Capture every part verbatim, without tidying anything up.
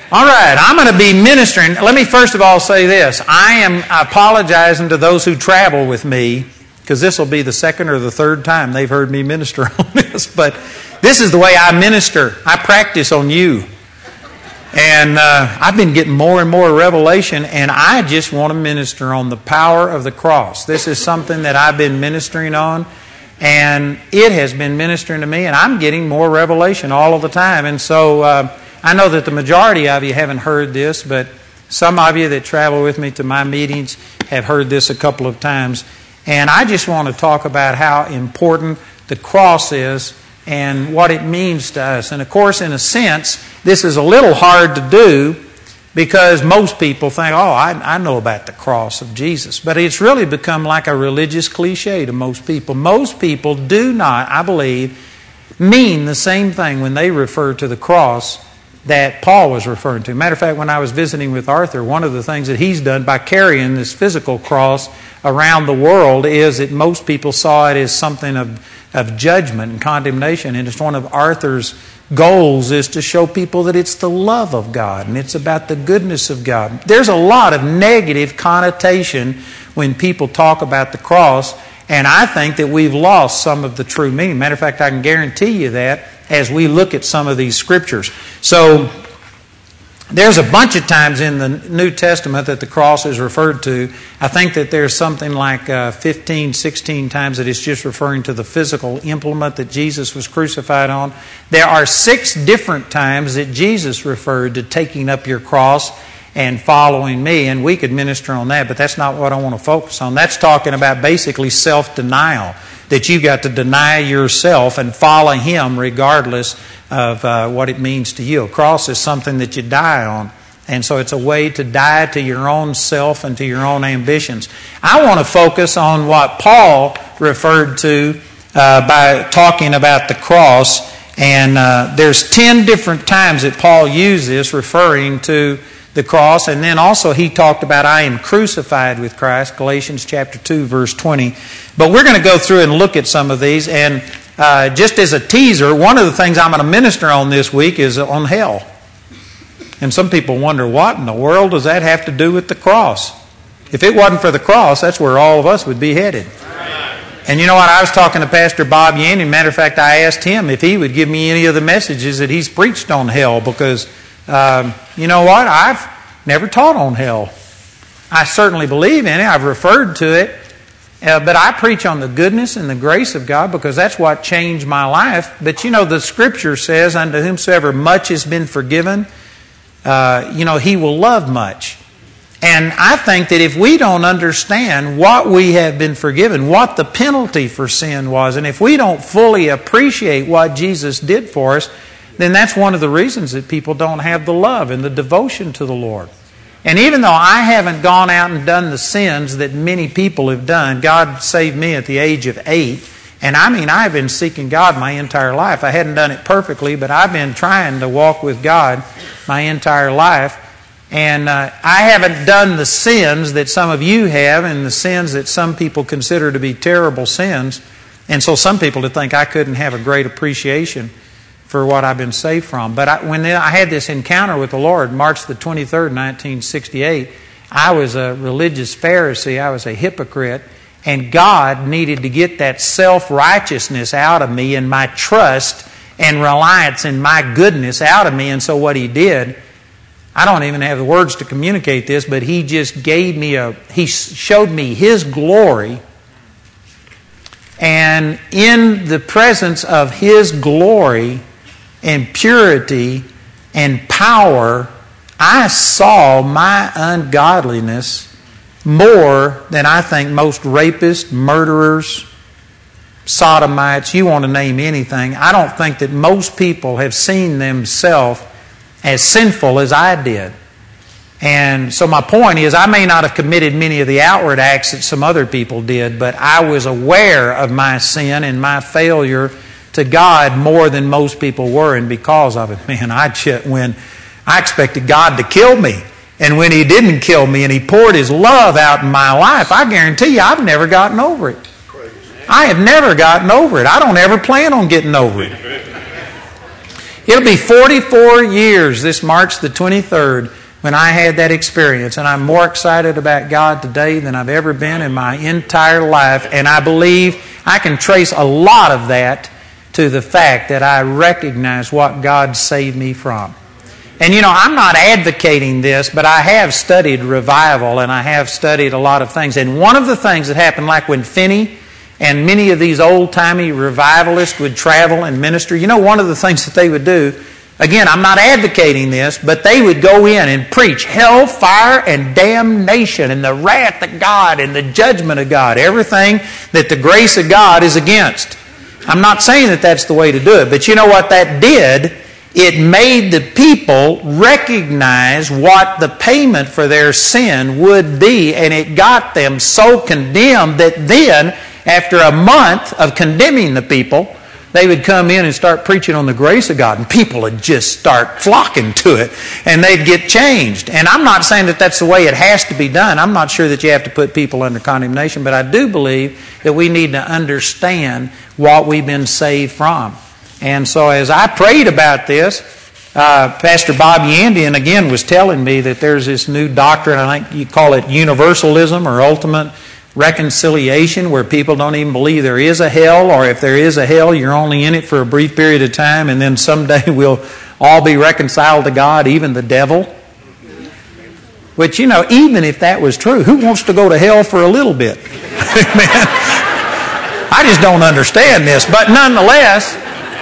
All right, I'm going to be ministering. Let me first of all say this. I am apologizing to those who travel with me, because this will be the second or the third time they've heard me minister on this. But this is the way I minister. I practice on you. And uh, I've been getting more and more revelation, and I just want to minister on the power of the cross. This is something that I've been ministering on, and it has been ministering to me, and I'm getting more revelation all of the time. And so uh, I know that the majority of you haven't heard this, but some of you that travel with me to my meetings have heard this a couple of times. And I just want to talk about how important the cross is and what it means to us. And of course, in a sense, this is a little hard to do because most people think, oh, I, I know about the cross of Jesus. But it's really become like a religious cliche to most people. Most people do not, I believe, mean the same thing when they refer to the cross that Paul was referring to. Matter of fact, when I was visiting with Arthur, one of the things that he's done by carrying this physical cross around the world is that most people saw it as something of, of judgment and condemnation. And it's one of Arthur's goals is to show people that it's the love of God and it's about the goodness of God. There's a lot of negative connotation when people talk about the cross, and I think that we've lost some of the true meaning. Matter of fact, I can guarantee you that as we look at some of these scriptures. So there's a bunch of times in the New Testament that the cross is referred to. I think that there's something like uh, fifteen, sixteen times that it's just referring to the physical implement that Jesus was crucified on. There are six different times that Jesus referred to taking up your cross and following me, and we could minister on that, but that's not what I want to focus on. That's talking about basically self-denial, that you've got to deny yourself and follow Him regardless of uh, what it means to you. A cross is something that you die on, and so it's a way to die to your own self and to your own ambitions. I want to focus on what Paul referred to uh, by talking about the cross, and uh, there's ten different times that Paul used this referring to the cross, and then also he talked about I am crucified with Christ, Galatians chapter two, verse twenty. But we're going to go through and look at some of these, and uh, just as a teaser, one of the things I'm going to minister on this week is on hell. And some people wonder, what in the world does that have to do with the cross? If it wasn't for the cross, that's where all of us would be headed. And you know what? I was talking to Pastor Bob Yanny. Matter of fact, I asked him if he would give me any of the messages that he's preached on hell, because Um, you know what? I've never taught on hell. I certainly believe in it. I've referred to it. Uh, but I preach on the goodness and the grace of God because that's what changed my life. But you know, the Scripture says, unto whomsoever much has been forgiven, uh, you know, he will love much. And I think that if we don't understand what we have been forgiven, what the penalty for sin was, and if we don't fully appreciate what Jesus did for us, then that's one of the reasons that people don't have the love and the devotion to the Lord. And even though I haven't gone out and done the sins that many people have done, God saved me at the age of eight. And I mean, I've been seeking God my entire life. I hadn't done it perfectly, but I've been trying to walk with God my entire life. And uh, I haven't done the sins that some of you have and the sins that some people consider to be terrible sins. And so some people would think I couldn't have a great appreciation for what I've been saved from. But I, when I had this encounter with the Lord, March the twenty-third, nineteen sixty-eight, I was a religious Pharisee. I was a hypocrite. And God needed to get that self-righteousness out of me and my trust and reliance in my goodness out of me. And so what He did, I don't even have the words to communicate this, but He just gave me a, He showed me His glory. And in the presence of His glory and purity and power, I saw my ungodliness more than I think most rapists, murderers, sodomites, you want to name anything. I don't think that most people have seen themselves as sinful as I did. And so my point is, I may not have committed many of the outward acts that some other people did, but I was aware of my sin and my failure to God more than most people were, and because of it, man, I when I expected God to kill me, and when He didn't kill me and He poured His love out in my life, I guarantee you I've never gotten over it. I have never gotten over it. I don't ever plan on getting over it. It'll be forty-four years this March the twenty-third when I had that experience, and I'm more excited about God today than I've ever been in my entire life, and I believe I can trace a lot of that to the fact that I recognize what God saved me from. And you know, I'm not advocating this, but I have studied revival, and I have studied a lot of things. And one of the things that happened, like when Finney and many of these old-timey revivalists would travel and minister, you know, one of the things that they would do, again, I'm not advocating this, but they would go in and preach hell, fire, and damnation, and the wrath of God, and the judgment of God, everything that the grace of God is against. I'm not saying that that's the way to do it, but you know what that did? It made the people recognize what the payment for their sin would be, and it got them so condemned that then, after a month of condemning the people, they would come in and start preaching on the grace of God, and people would just start flocking to it, and they'd get changed. And I'm not saying that that's the way it has to be done. I'm not sure that you have to put people under condemnation, but I do believe that we need to understand what we've been saved from. And so as I prayed about this, uh, Pastor Bob Yandian again was telling me that there's this new doctrine, I think you call it universalism or ultimate reconciliation, where people don't even believe there is a hell, or if there is a hell, you're only in it for a brief period of time, and then someday we'll all be reconciled to God, even the devil. Which, you know, even if that was true, who wants to go to hell for a little bit? Amen. I just don't understand this, but nonetheless,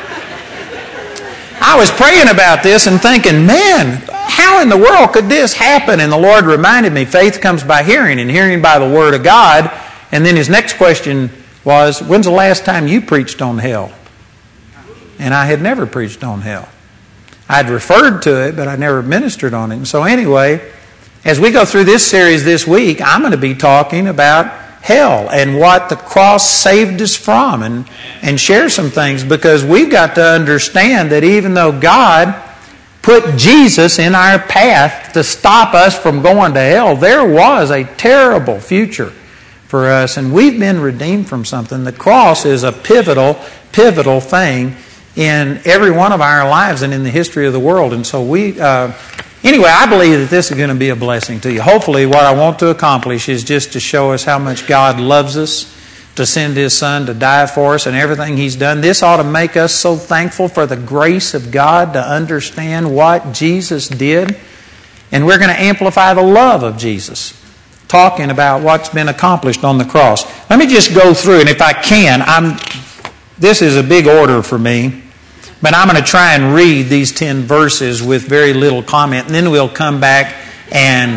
I was praying about this and thinking, man, how in the world could this happen? And the Lord reminded me, faith comes by hearing, and hearing by the Word of God. And then his next question was, when's the last time you preached on hell? And I had never preached on hell. I'd referred to it, but I never ministered on it. And so anyway, as we go through this series this week, I'm going to be talking about hell and what the cross saved us from, and, and share some things, because we've got to understand that even though God put Jesus in our path to stop us from going to hell, there was a terrible future for us, and we've been redeemed from something. The cross is a pivotal, pivotal thing in every one of our lives and in the history of the world. And so we... Uh, Anyway, I believe that this is going to be a blessing to you. Hopefully, what I want to accomplish is just to show us how much God loves us, to send His Son to die for us and everything He's done. This ought to make us so thankful for the grace of God to understand what Jesus did. And we're going to amplify the love of Jesus, talking about what's been accomplished on the cross. Let me just go through, and if I can, I'm. This is a big order for me. But I'm going to try and read these ten verses with very little comment, and then we'll come back and...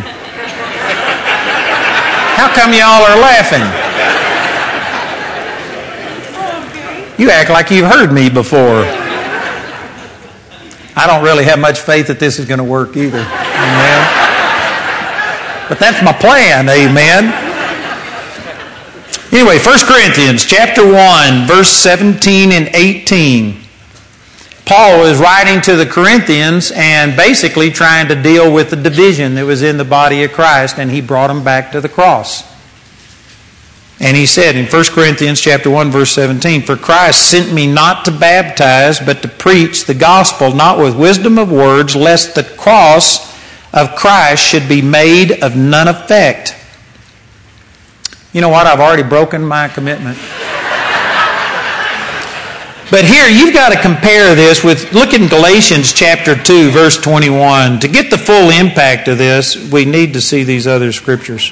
How come y'all are laughing? You act like you've heard me before. I don't really have much faith that this is going to work either. Amen. But that's my plan, amen. Anyway, First Corinthians chapter one, verse seventeen and eighteen. Paul was writing to the Corinthians and basically trying to deal with the division that was in the body of Christ, and he brought them back to the cross. And he said in First Corinthians chapter one, verse seventeen, "For Christ sent me not to baptize, but to preach the gospel, not with wisdom of words, lest the cross of Christ should be made of none effect." You know what? I've already broken my commitment. But here, you've got to compare this with, look in Galatians chapter two, verse twenty-one. To get the full impact of this, we need to see these other scriptures.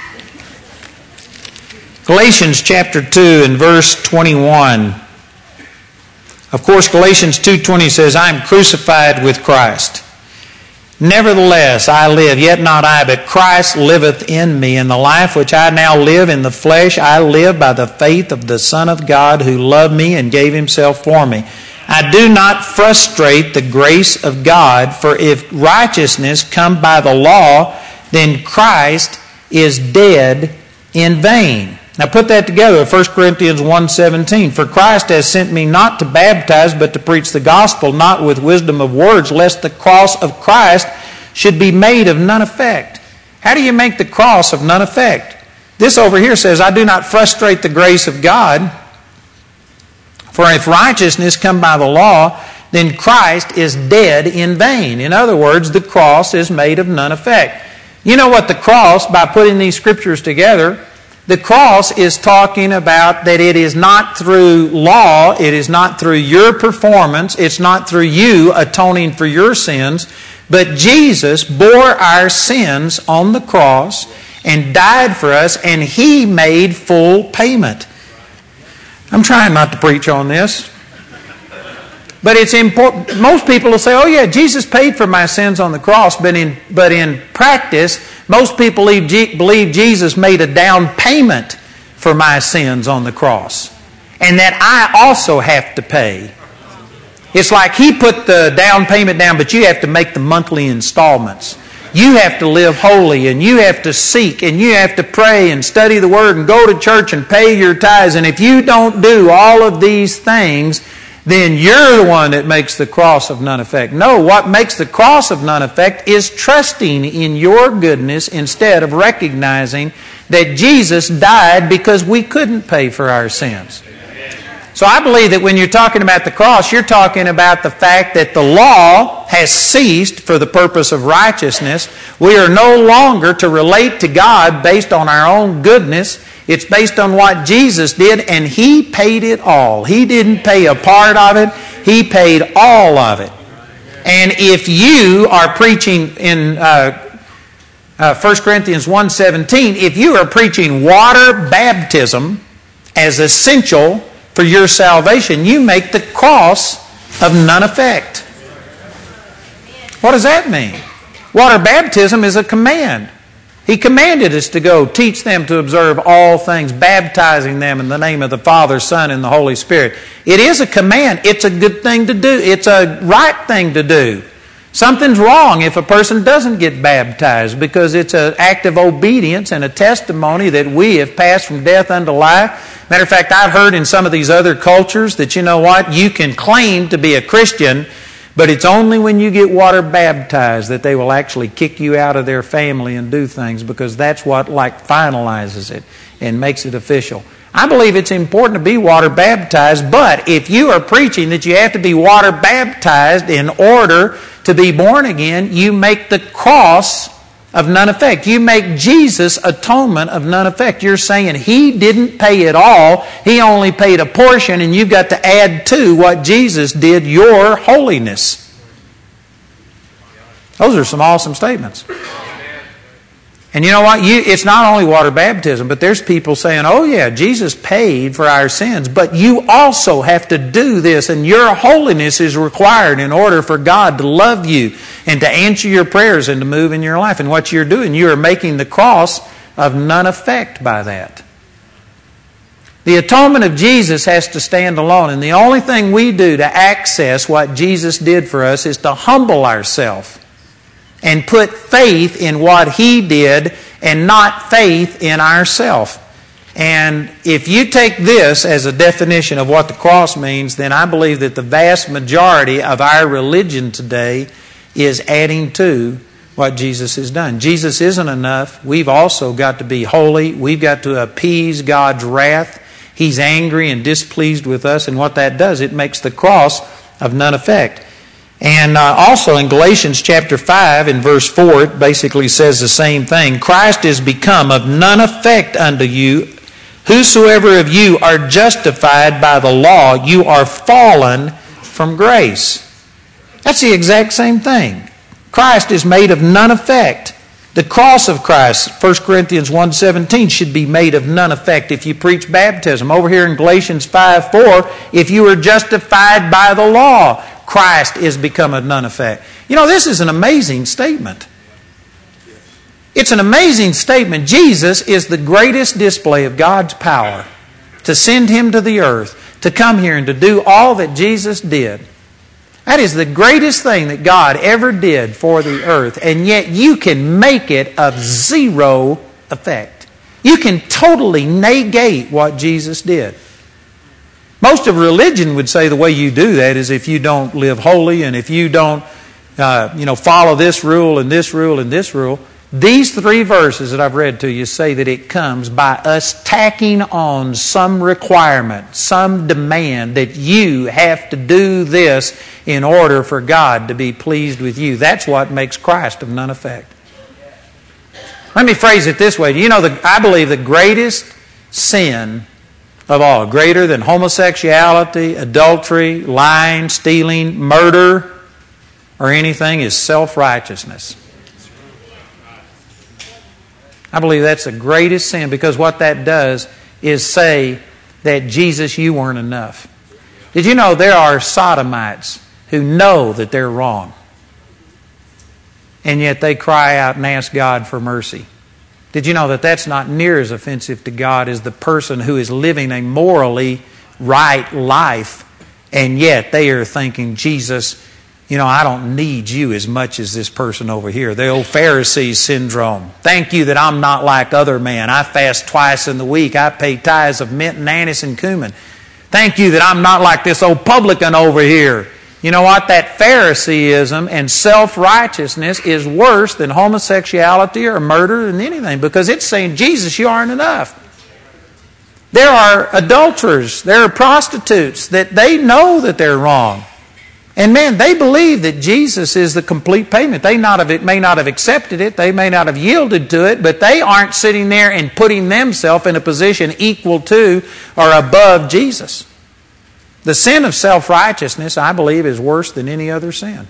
Galatians chapter two and verse twenty-one. Of course, Galatians two twenty says, "I am crucified with Christ. Nevertheless, I live, yet not I, but Christ liveth in me. And the life which I now live in the flesh, I live by the faith of the Son of God, who loved me and gave Himself for me. I do not frustrate the grace of God, for if righteousness come by the law, then Christ is dead in vain." Now put that together with First Corinthians one seventeen. "For Christ has sent me not to baptize, but to preach the gospel, not with wisdom of words, lest the cross of Christ should be made of none effect." How do you make the cross of none effect? This over here says, "I do not frustrate the grace of God, for if righteousness come by the law, then Christ is dead in vain. In other words, the cross is made of none effect. You know what the cross, by putting these scriptures together, the cross is talking about that it is not through law, it is not through your performance, it's not through you atoning for your sins, but Jesus bore our sins on the cross and died for us, and He made full payment. I'm trying not to preach on this, but it's important. Most people will say, oh yeah, Jesus paid for my sins on the cross, but in, but in practice, most people believe, believe Jesus made a down payment for my sins on the cross, and that I also have to pay. It's like He put the down payment down, but you have to make the monthly installments. You have to live holy, and you have to seek, and you have to pray and study the Word and go to church and pay your tithes. And if you don't do all of these things, then you're the one that makes the cross of none effect. No, what makes the cross of none effect is trusting in your goodness instead of recognizing that Jesus died because we couldn't pay for our sins. So I believe that when you're talking about the cross, you're talking about the fact that the law has ceased for the purpose of righteousness. We are no longer to relate to God based on our own goodness. It's based on what Jesus did, and He paid it all. He didn't pay a part of it. He paid all of it. And if you are preaching in uh, uh, First Corinthians one seventeen, if you are preaching water baptism as essential for your salvation, you make the cross of none effect. What does that mean? Water baptism is a command. He commanded us to go teach them to observe all things, baptizing them in the name of the Father, Son, and the Holy Spirit. It is a command. It's a good thing to do. It's a right thing to do. Something's wrong if a person doesn't get baptized, because it's an act of obedience and a testimony that we have passed from death unto life. Matter of fact, I've heard in some of these other cultures that, you know what, you can claim to be a Christian, but it's only when you get water baptized that they will actually kick you out of their family and do things, because that's what like finalizes it and makes it official. I believe it's important to be water baptized, but if you are preaching that you have to be water baptized in order to be born again, you make the cross of none effect. You make Jesus' atonement of none effect. You're saying He didn't pay it all. He only paid a portion, and you've got to add to what Jesus did, your holiness. Those are some awesome statements. And you know what? You, it's not only water baptism, but there's people saying, oh yeah, Jesus paid for our sins, but you also have to do this, and your holiness is required in order for God to love you and to answer your prayers and to move in your life. And what you're doing, you are making the cross of none effect by that. The atonement of Jesus has to stand alone, and the only thing we do to access what Jesus did for us is to humble ourselves and put faith in what He did and not faith in ourselves. And if you take this as a definition of what the cross means, then I believe that the vast majority of our religion today is adding to what Jesus has done. Jesus isn't enough. We've also got to be holy. We've got to appease God's wrath. He's angry and displeased with us, and what that does, it makes the cross of none effect. And uh, also in Galatians chapter five in verse four, it basically says the same thing. Christ is become of none effect unto you. Whosoever of you are justified by the law, you are fallen from grace. That's the exact same thing. Christ is made of none effect. The cross of Christ, First Corinthians one seventeen, should be made of none effect if you preach baptism. Over here in Galatians five four, if you are justified by the law, Christ is become of none effect. You know, this is an amazing statement. It's an amazing statement. Jesus is the greatest display of God's power to send Him to the earth, to come here and to do all that Jesus did. That is the greatest thing that God ever did for the earth, and yet you can make it of zero effect. You can totally negate what Jesus did. Most of religion would say the way you do that is if you don't live holy and if you don't uh, you know, follow this rule and this rule and this rule. These three verses that I've read to you say that it comes by us tacking on some requirement, some demand that you have to do this in order for God to be pleased with you. That's what makes Christ of none effect. Let me phrase it this way. Do you know, the, I believe the greatest sin of all, greater than homosexuality, adultery, lying, stealing, murder, or anything, is self-righteousness. I believe that's the greatest sin, because what that does is say that, Jesus, you weren't enough. Did you know there are sodomites who know that they're wrong, and yet they cry out and ask God for mercy? Did you know that that's not near as offensive to God as the person who is living a morally right life, and yet they are thinking, Jesus, you know, I don't need you as much as this person over here. The old Pharisee syndrome. Thank you that I'm not like other men. I fast twice in the week. I pay tithes of mint and anise and cumin. Thank you that I'm not like this old publican over here. You know what? That Phariseeism and self-righteousness is worse than homosexuality or murder and anything, because it's saying, Jesus, you aren't enough. There are adulterers, there are prostitutes that they know that they're wrong. And man, they believe that Jesus is the complete payment. They not have, may not have accepted it, they may not have yielded to it, but they aren't sitting there and putting themselves in a position equal to or above Jesus. The sin of self-righteousness, I believe, is worse than any other sin.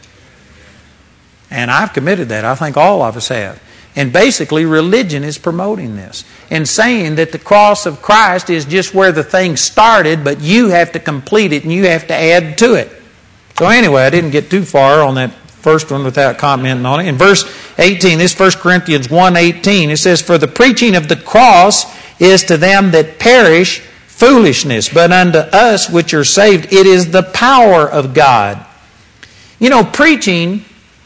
And I've committed that. I think all of us have. And basically, religion is promoting this and saying that the cross of Christ is just where the thing started, but you have to complete it and you have to add to it. So anyway, I didn't get too far on that first one without commenting on it. In verse eighteen, this First Corinthians one eighteen, it says, For the preaching of the cross is to them that perish foolishness, but unto us which are saved it is the power of God. You know, preaching,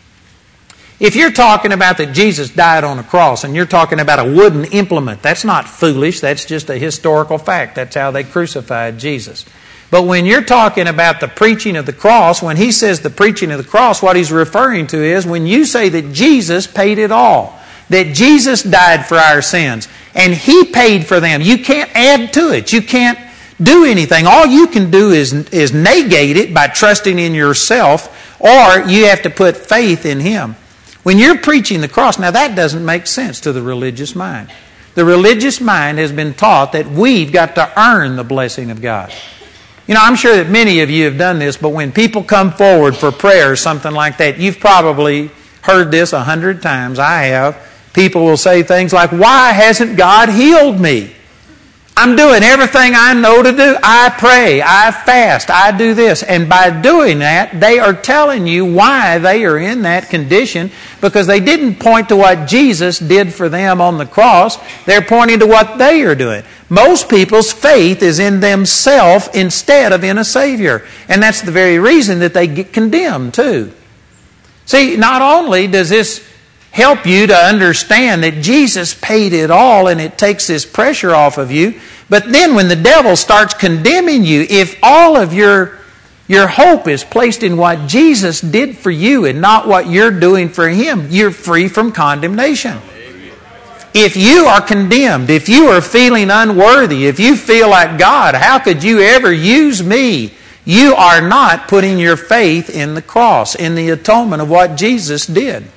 if you're talking about that Jesus died on a cross and you're talking about a wooden implement, that's not foolish, that's just a historical fact. That's how they crucified Jesus. But when you're talking about the preaching of the cross, when he says the preaching of the cross, what he's referring to is when you say that Jesus paid it all, that Jesus died for our sins, and he paid for them. You can't add to it. You can't do anything. All you can do is, is negate it by trusting in yourself, or you have to put faith in him. When you're preaching the cross, now that doesn't make sense to the religious mind. The religious mind has been taught that we've got to earn the blessing of God. You know, I'm sure that many of you have done this, but when people come forward for prayer or something like that, you've probably heard this a hundred times. I have. People will say things like, why hasn't God healed me? I'm doing everything I know to do. I pray, I fast, I do this. And by doing that, they are telling you why they are in that condition, because they didn't point to what Jesus did for them on the cross. They're pointing to what they are doing. Most people's faith is in themselves instead of in a Savior. And that's the very reason that they get condemned too. See, not only does this help you to understand that Jesus paid it all and it takes this pressure off of you, but then when the devil starts condemning you, if all of your, your hope is placed in what Jesus did for you and not what you're doing for him, you're free from condemnation. If you are condemned, if you are feeling unworthy, if you feel like, God, how could you ever use me? You are not putting your faith in the cross, in the atonement of what Jesus did.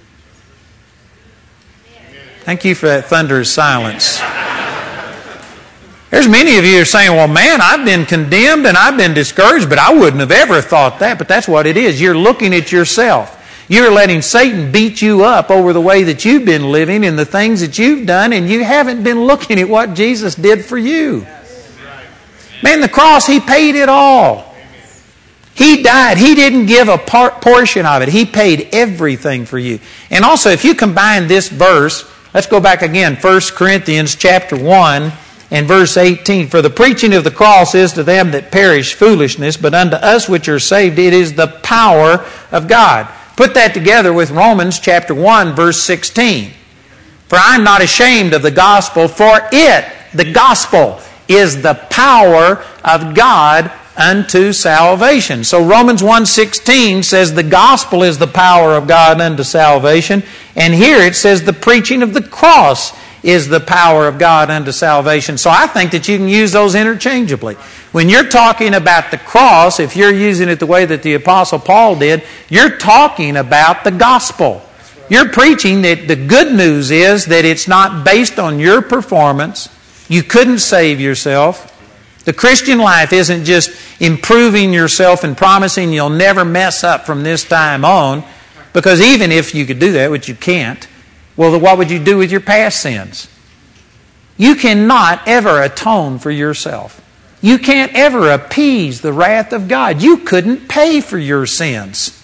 Thank you for that thunderous silence. There's many of you who are saying, well, man, I've been condemned and I've been discouraged, but I wouldn't have ever thought that. But that's what it is. You're looking at yourself. You're letting Satan beat you up over the way that you've been living and the things that you've done, and you haven't been looking at what Jesus did for you. Man, the cross, he paid it all. He died. He didn't give a part, portion of it. He paid everything for you. And also, if you combine this verse, let's go back again, First Corinthians chapter one and verse eighteen. For the preaching of the cross is to them that perish foolishness, but unto us which are saved it is the power of God. Put that together with Romans chapter one, verse sixteen. For I am not ashamed of the gospel, for it, the gospel, is the power of God unto salvation. So Romans one sixteen says the gospel is the power of God unto salvation. And here it says the preaching of the cross is the power of God unto salvation. So I think that you can use those interchangeably. When you're talking about the cross, if you're using it the way that the Apostle Paul did, you're talking about the gospel. You're preaching that the good news is that it's not based on your performance. You couldn't save yourself. The Christian life isn't just improving yourself and promising you'll never mess up from this time on, because even if you could do that, which you can't, well, what would you do with your past sins? You cannot ever atone for yourself. You can't ever appease the wrath of God. You couldn't pay for your sins.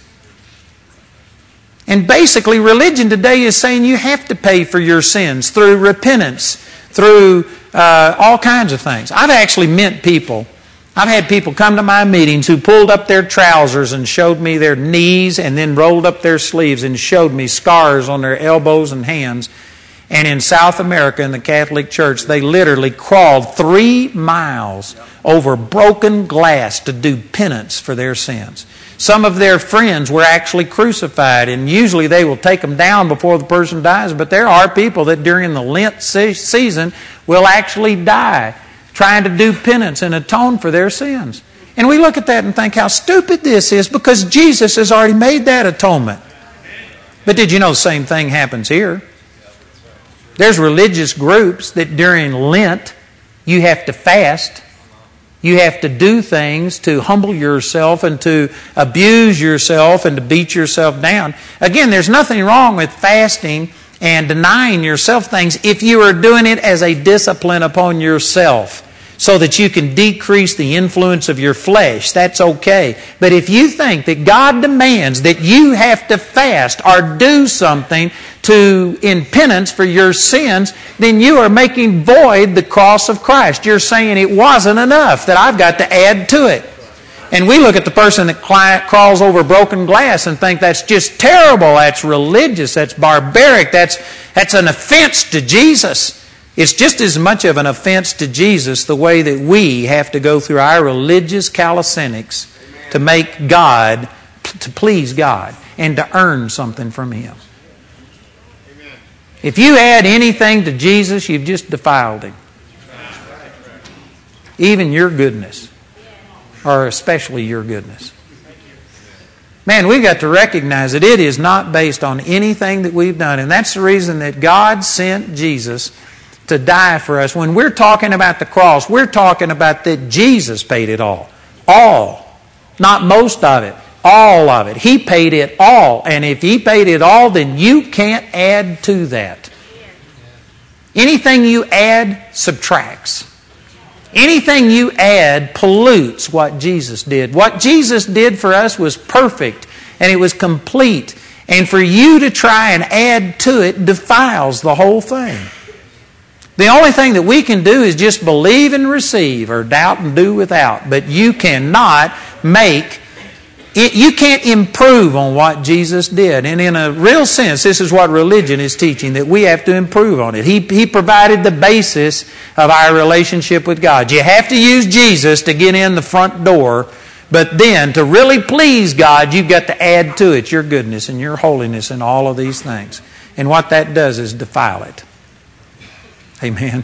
And basically, religion today is saying you have to pay for your sins through repentance, through uh, all kinds of things. I've actually met people, I've had people come to my meetings who pulled up their trousers and showed me their knees and then rolled up their sleeves and showed me scars on their elbows and hands. And in South America, in the Catholic Church, they literally crawled three miles over broken glass to do penance for their sins. Some of their friends were actually crucified, and usually they will take them down before the person dies, but there are people that during the Lent season will actually die trying to do penance and atone for their sins. And we look at that and think how stupid this is, because Jesus has already made that atonement. But did you know the same thing happens here? There's religious groups that during Lent you have to fast. You have to do things to humble yourself and to abuse yourself and to beat yourself down. Again, there's nothing wrong with fasting and denying yourself things if you are doing it as a discipline upon yourself so that you can decrease the influence of your flesh. That's okay. But if you think that God demands that you have to fast or do something to in penance for your sins, then you are making void the cross of Christ. You're saying it wasn't enough, that I've got to add to it. And we look at the person that crawls over broken glass and think that's just terrible, that's religious, that's barbaric, that's, that's an offense to Jesus. It's just as much of an offense to Jesus the way that we have to go through our religious calisthenics to make God, to please God, and to earn something from Him. If you add anything to Jesus, you've just defiled Him. Even your goodness, or especially your goodness. Man, we've got to recognize that it is not based on anything that we've done. And that's the reason that God sent Jesus to die for us. When we're talking about the cross, we're talking about that Jesus paid it all. All. Not most of it. All of it. He paid it all. And if He paid it all, then you can't add to that. Anything you add subtracts. Anything you add pollutes what Jesus did. What Jesus did for us was perfect and it was complete. And for you to try and add to it defiles the whole thing. The only thing that we can do is just believe and receive, or doubt and do without. But you cannot make it, you can't improve on what Jesus did. And in a real sense, this is what religion is teaching, that we have to improve on it. He, he provided the basis of our relationship with God. You have to use Jesus to get in the front door, but then to really please God, you've got to add to it your goodness and your holiness and all of these things. And what that does is defile it. Amen.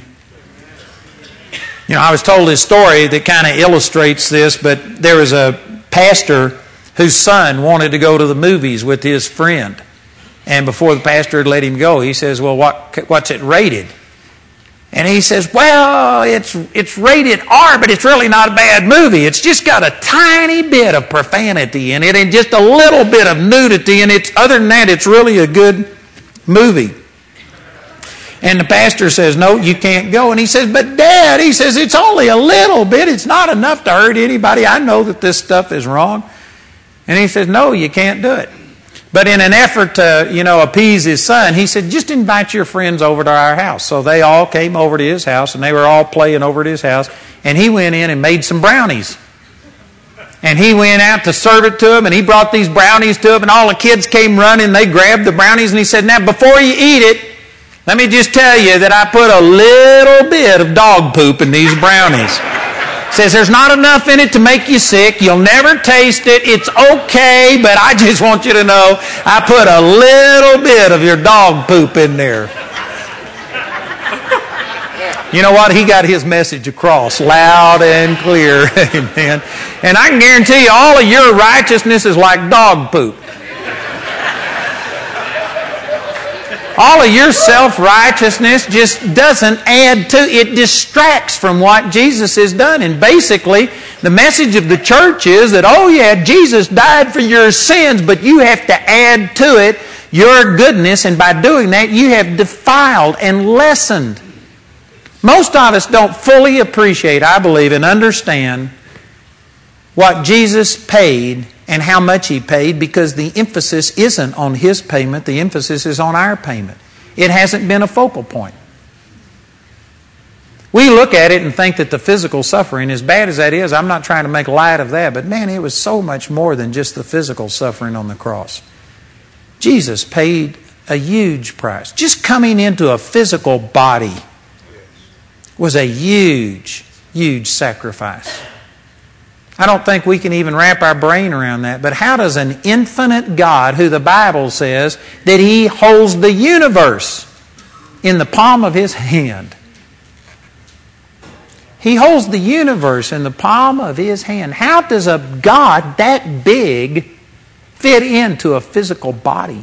You know, I was told this story that kind of illustrates this, but there was a pastor whose son wanted to go to the movies with his friend. And before the pastor had let him go, he says, well, what what's it rated? And he says, well, it's it's rated R, but it's really not a bad movie. It's just got a tiny bit of profanity in it and just a little bit of nudity, and it's other than that, it's really a good movie. And the pastor says, no, you can't go. And he says, but Dad, he says, it's only a little bit. It's not enough to hurt anybody. I know that this stuff is wrong. And he says, no, you can't do it. But in an effort to, you know, appease his son, he said, just invite your friends over to our house. So they all came over to his house, and they were all playing over at his house. And he went in and made some brownies. And he went out to serve it to them, and he brought these brownies to them, and all the kids came running. They grabbed the brownies, and he said, now, before you eat it, let me just tell you that I put a little bit of dog poop in these brownies. Says there's not enough in it to make you sick. You'll never taste it. It's okay, but I just want you to know I put a little bit of your dog poop in there. You know what? He got his message across loud and clear. Amen. And I can guarantee you all of your righteousness is like dog poop. All of your self-righteousness just doesn't add to, it distracts from what Jesus has done. And basically, the message of the church is that, oh yeah, Jesus died for your sins, but you have to add to it your goodness, and by doing that, you have defiled and lessened. Most of us don't fully appreciate, I believe, and understand what Jesus paid and how much He paid, because the emphasis isn't on His payment, the emphasis is on our payment. It hasn't been a focal point. We look at it and think that the physical suffering, as bad as that is, I'm not trying to make light of that, but man, it was so much more than just the physical suffering on the cross. Jesus paid a huge price. Just coming into a physical body was a huge, huge sacrifice. I don't think we can even wrap our brain around that. But how does an infinite God, who the Bible says that He holds the universe in the palm of His hand, He holds the universe in the palm of His hand. How does a God that big fit into a physical body?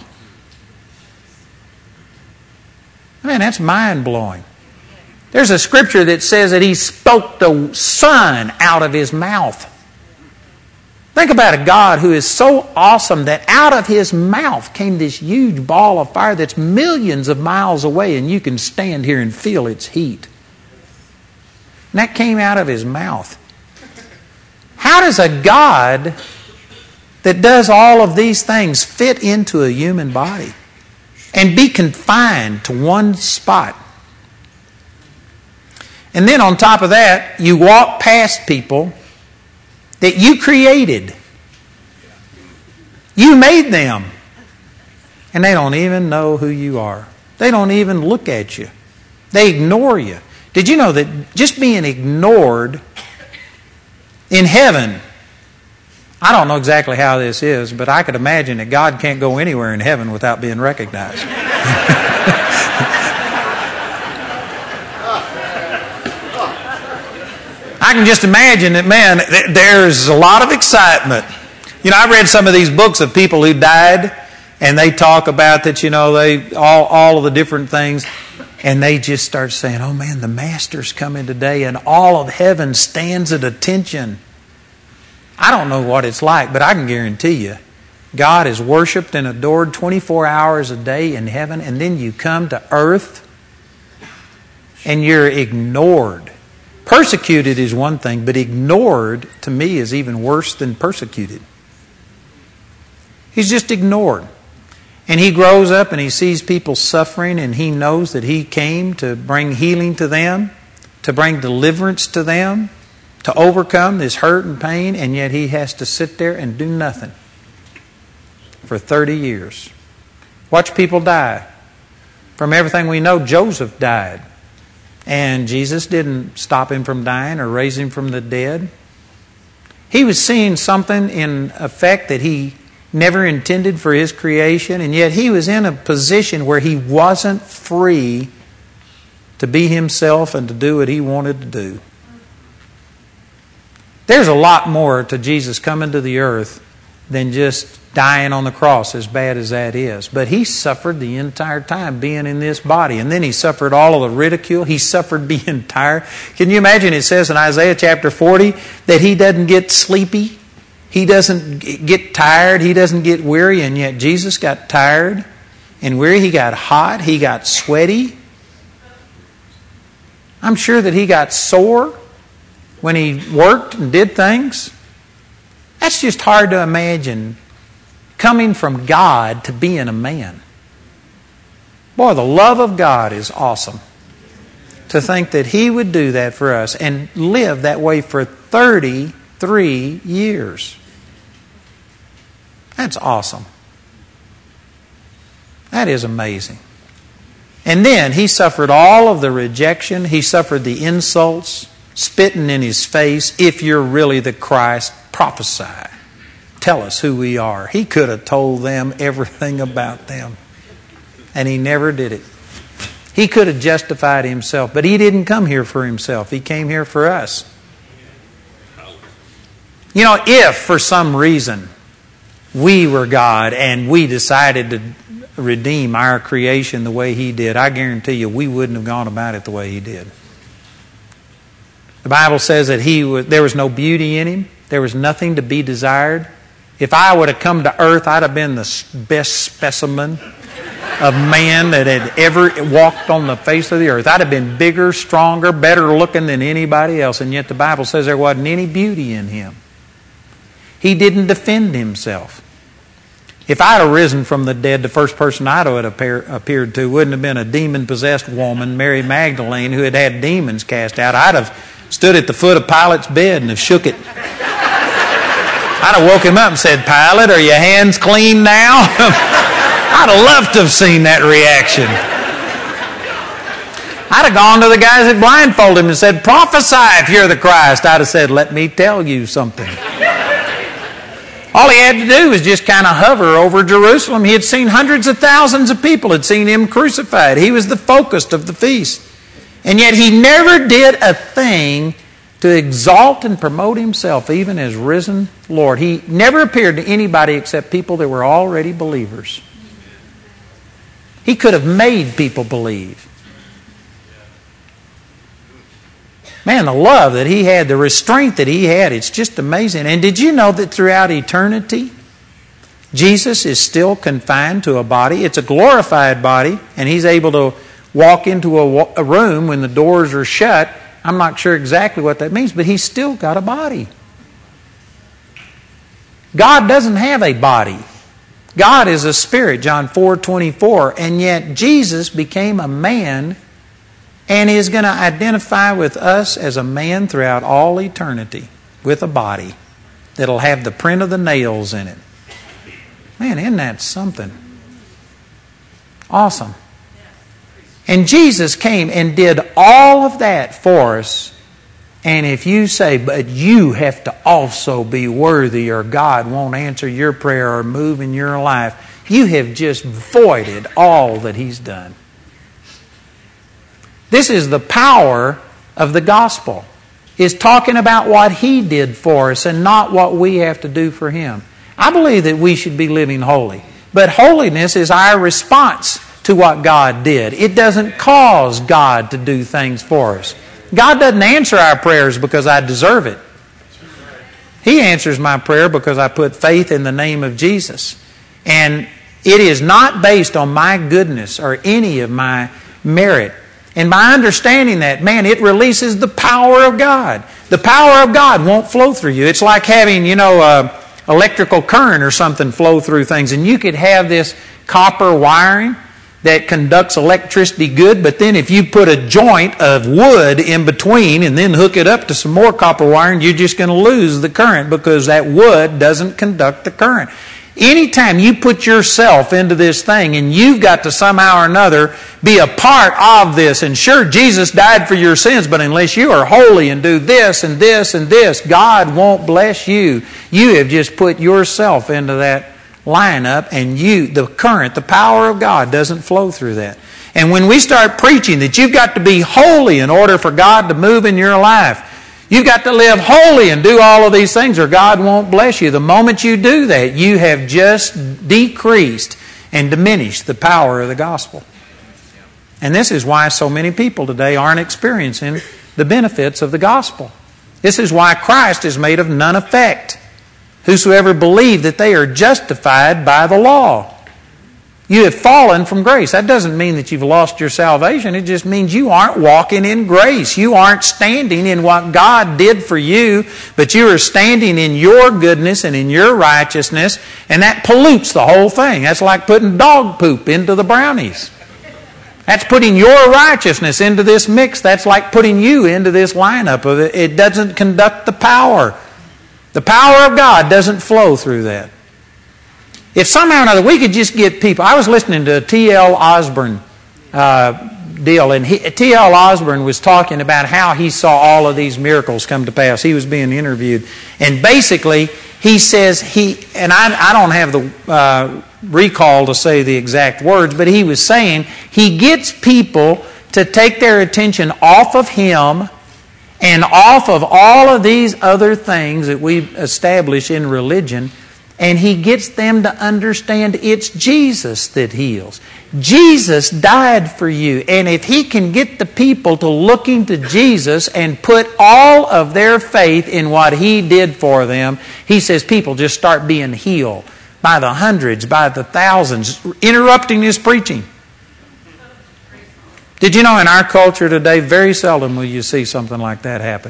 Man, that's mind-blowing. There's a scripture that says that He spoke the sun out of His mouth. Think about a God who is so awesome that out of His mouth came this huge ball of fire that's millions of miles away, and you can stand here and feel its heat. And that came out of His mouth. How does a God that does all of these things fit into a human body and be confined to one spot? And then on top of that, you walk past people that you created. You made them. And they don't even know who you are. They don't even look at you. They ignore you. Did you know that just being ignored in heaven, I don't know exactly how this is, but I could imagine that God can't go anywhere in heaven without being recognized. I can just imagine that, man, there's a lot of excitement. You know, I read some of these books of people who died, and they talk about that, you know, they all, all of the different things, and they just start saying, oh man, the Master's coming today, and all of heaven stands at attention. I don't know what it's like, but I can guarantee you, God is worshipped and adored twenty-four hours a day in heaven, and then you come to earth, and you're ignored. Persecuted is one thing, but ignored to me is even worse than persecuted. He's just ignored. And he grows up and he sees people suffering, and he knows that he came to bring healing to them, to bring deliverance to them, to overcome this hurt and pain, and yet he has to sit there and do nothing for thirty years. Watch people die. From everything we know, Joseph died. And Jesus didn't stop him from dying or raise him from the dead. He was seeing something in effect that he never intended for his creation, and yet he was in a position where he wasn't free to be himself and to do what he wanted to do. There's a lot more to Jesus coming to the earth than just dying on the cross, as bad as that is. But he suffered the entire time being in this body. And then he suffered all of the ridicule. He suffered being tired. Can you imagine? It says in Isaiah chapter forty that he doesn't get sleepy. He doesn't get tired. He doesn't get weary. And yet Jesus got tired and weary. He got hot. He got sweaty. I'm sure that he got sore when he worked and did things. That's just hard to imagine, coming from God to being a man. Boy, the love of God is awesome. To think that He would do that for us and live that way for thirty-three years. That's awesome. That is amazing. And then He suffered all of the rejection. He suffered the insults. spitting in his face, if you're really the Christ, prophesy. Tell us who we are. He could have told them everything about them. And he never did it. He could have justified himself, but he didn't come here for himself. He came here for us. You know, if for some reason we were God and we decided to redeem our creation the way he did, I guarantee you we wouldn't have gone about it the way he did. The Bible says that he was, there was no beauty in him. There was nothing to be desired. If I would have come to earth, I'd have been the best specimen of man that had ever walked on the face of the earth. I'd have been bigger, stronger, better looking than anybody else, and yet the Bible says there wasn't any beauty in him. He didn't defend himself. If I'd have risen from the dead, the first person I'd have appear, appeared to wouldn't have been a demon-possessed woman, Mary Magdalene, who had had demons cast out. I'd have stood at the foot of Pilate's bed and have shook it. I'd have woke him up and said, Pilate, are your hands clean now? I'd have loved to have seen that reaction. I'd have gone to the guys that blindfolded him and said, prophesy if you're the Christ. I'd have said, let me tell you something. All he had to do was just kind of hover over Jerusalem. He had seen hundreds of thousands of people had seen him crucified. He was the focus of the feast. And yet he never did a thing to exalt and promote himself, even as risen Lord. He never appeared to anybody except people that were already believers. He could have made people believe. Man, the love that he had, the restraint that he had, it's just amazing. And did you know that throughout eternity, Jesus is still confined to a body? It's a glorified body, and he's able to walk into a, a room when the doors are shut. I'm not sure exactly what that means, but he's still got a body. God doesn't have a body. God is a spirit, John four twenty-four, and yet Jesus became a man and is going to identify with us as a man throughout all eternity with a body that'll have the print of the nails in it. Man, isn't that something? Awesome. And Jesus came and did all of that for us. And if you say, but you have to also be worthy or God won't answer your prayer or move in your life, you have just voided all that he's done. This is the power of the gospel. Is talking about what he did for us and not what we have to do for him. I believe that we should be living holy. But holiness is our response to what God did. It doesn't cause God to do things for us. God doesn't answer our prayers because I deserve it. He answers my prayer because I put faith in the name of Jesus. And it is not based on my goodness or any of my merit. And by understanding that, man, it releases the power of God. The power of God won't flow through you. It's like having, you know, uh, electrical current or something flow through things. And you could have this copper wiring that conducts electricity good, but then if you put a joint of wood in between and then hook it up to some more copper wiring, you're just going to lose the current because that wood doesn't conduct the current. Anytime you put yourself into this thing and you've got to somehow or another be a part of this, and sure, Jesus died for your sins, but unless you are holy and do this and this and this, God won't bless you. You have just put yourself into that lineup, and you, the current, the power of God doesn't flow through that. And when we start preaching that you've got to be holy in order for God to move in your life, you've got to live holy and do all of these things or God won't bless you. The moment you do that, you have just decreased and diminished the power of the gospel. And this is why so many people today aren't experiencing the benefits of the gospel. This is why Christ is made of none effect. Whosoever believe that they are justified by the law. You have fallen from grace. That doesn't mean that you've lost your salvation. It just means you aren't walking in grace. You aren't standing in what God did for you, but you are standing in your goodness and in your righteousness, and that pollutes the whole thing. That's like putting dog poop into the brownies. That's putting your righteousness into this mix. That's like putting you into this lineup of it. It doesn't conduct the power. The power of God doesn't flow through that. If somehow or another we could just get people... I was listening to a T L Osborne uh, deal. And T L Osborne was talking about how he saw all of these miracles come to pass. He was being interviewed. And basically, he says he, and I, I don't have the uh, recall to say the exact words, but he was saying he gets people to take their attention off of him and off of all of these other things that we establish in religion, and he gets them to understand it's Jesus that heals. Jesus died for you, and if he can get the people to looking to Jesus and put all of their faith in what he did for them, he says people just start being healed by the hundreds, by the thousands, interrupting his preaching. Did you know in our culture today, very seldom will you see something like that happen?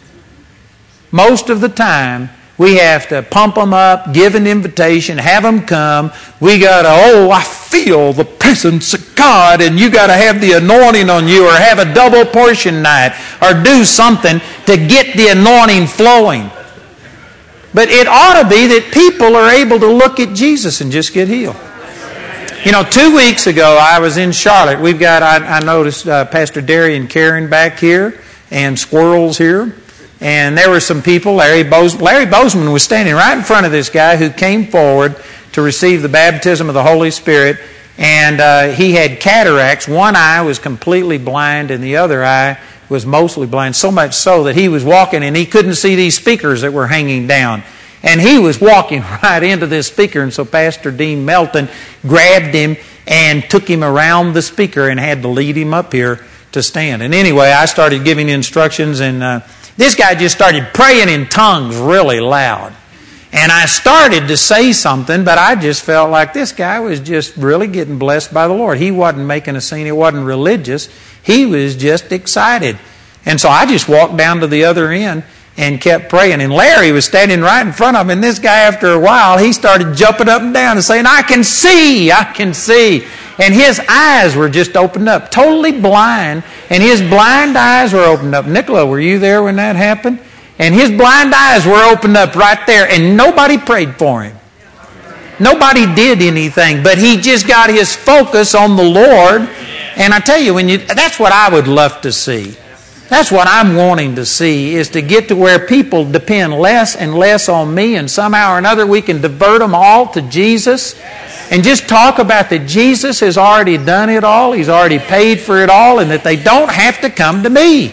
Most of the time, we have to pump them up, give an invitation, have them come. We got to, oh, I feel the presence of God, and you got to have the anointing on you, or have a double portion night, or do something to get the anointing flowing. But it ought to be that people are able to look at Jesus and just get healed. You know, two weeks ago I was in Charlotte. We've got, I, I noticed uh, Pastor Darian Karen back here, and squirrels here. And there were some people. Larry Bozeman, Larry Bozeman was standing right in front of this guy who came forward to receive the baptism of the Holy Spirit. And uh, he had cataracts. One eye was completely blind, and the other eye was mostly blind. So much so that he was walking and he couldn't see these speakers that were hanging down. And he was walking right into this speaker. And so Pastor Dean Melton grabbed him and took him around the speaker and had to lead him up here to stand. And anyway, I started giving instructions, and uh, this guy just started praying in tongues really loud. And I started to say something, but I just felt like this guy was just really getting blessed by the Lord. He wasn't making a scene. He wasn't religious. He was just excited. And so I just walked down to the other end and kept praying. And Larry was standing right in front of him. And this guy, after a while, he started jumping up and down and saying, I can see, I can see. And his eyes were just opened up, totally blind. And his blind eyes were opened up. Nicola, were you there when that happened? And his blind eyes were opened up right there. And nobody prayed for him. Nobody did anything. But he just got his focus on the Lord. And I tell you, when you that's what I would love to see. That's what I'm wanting to see, is to get to where people depend less and less on me, and somehow or another we can divert them all to Jesus and just talk about that Jesus has already done it all, He's already paid for it all, and that they don't have to come to me.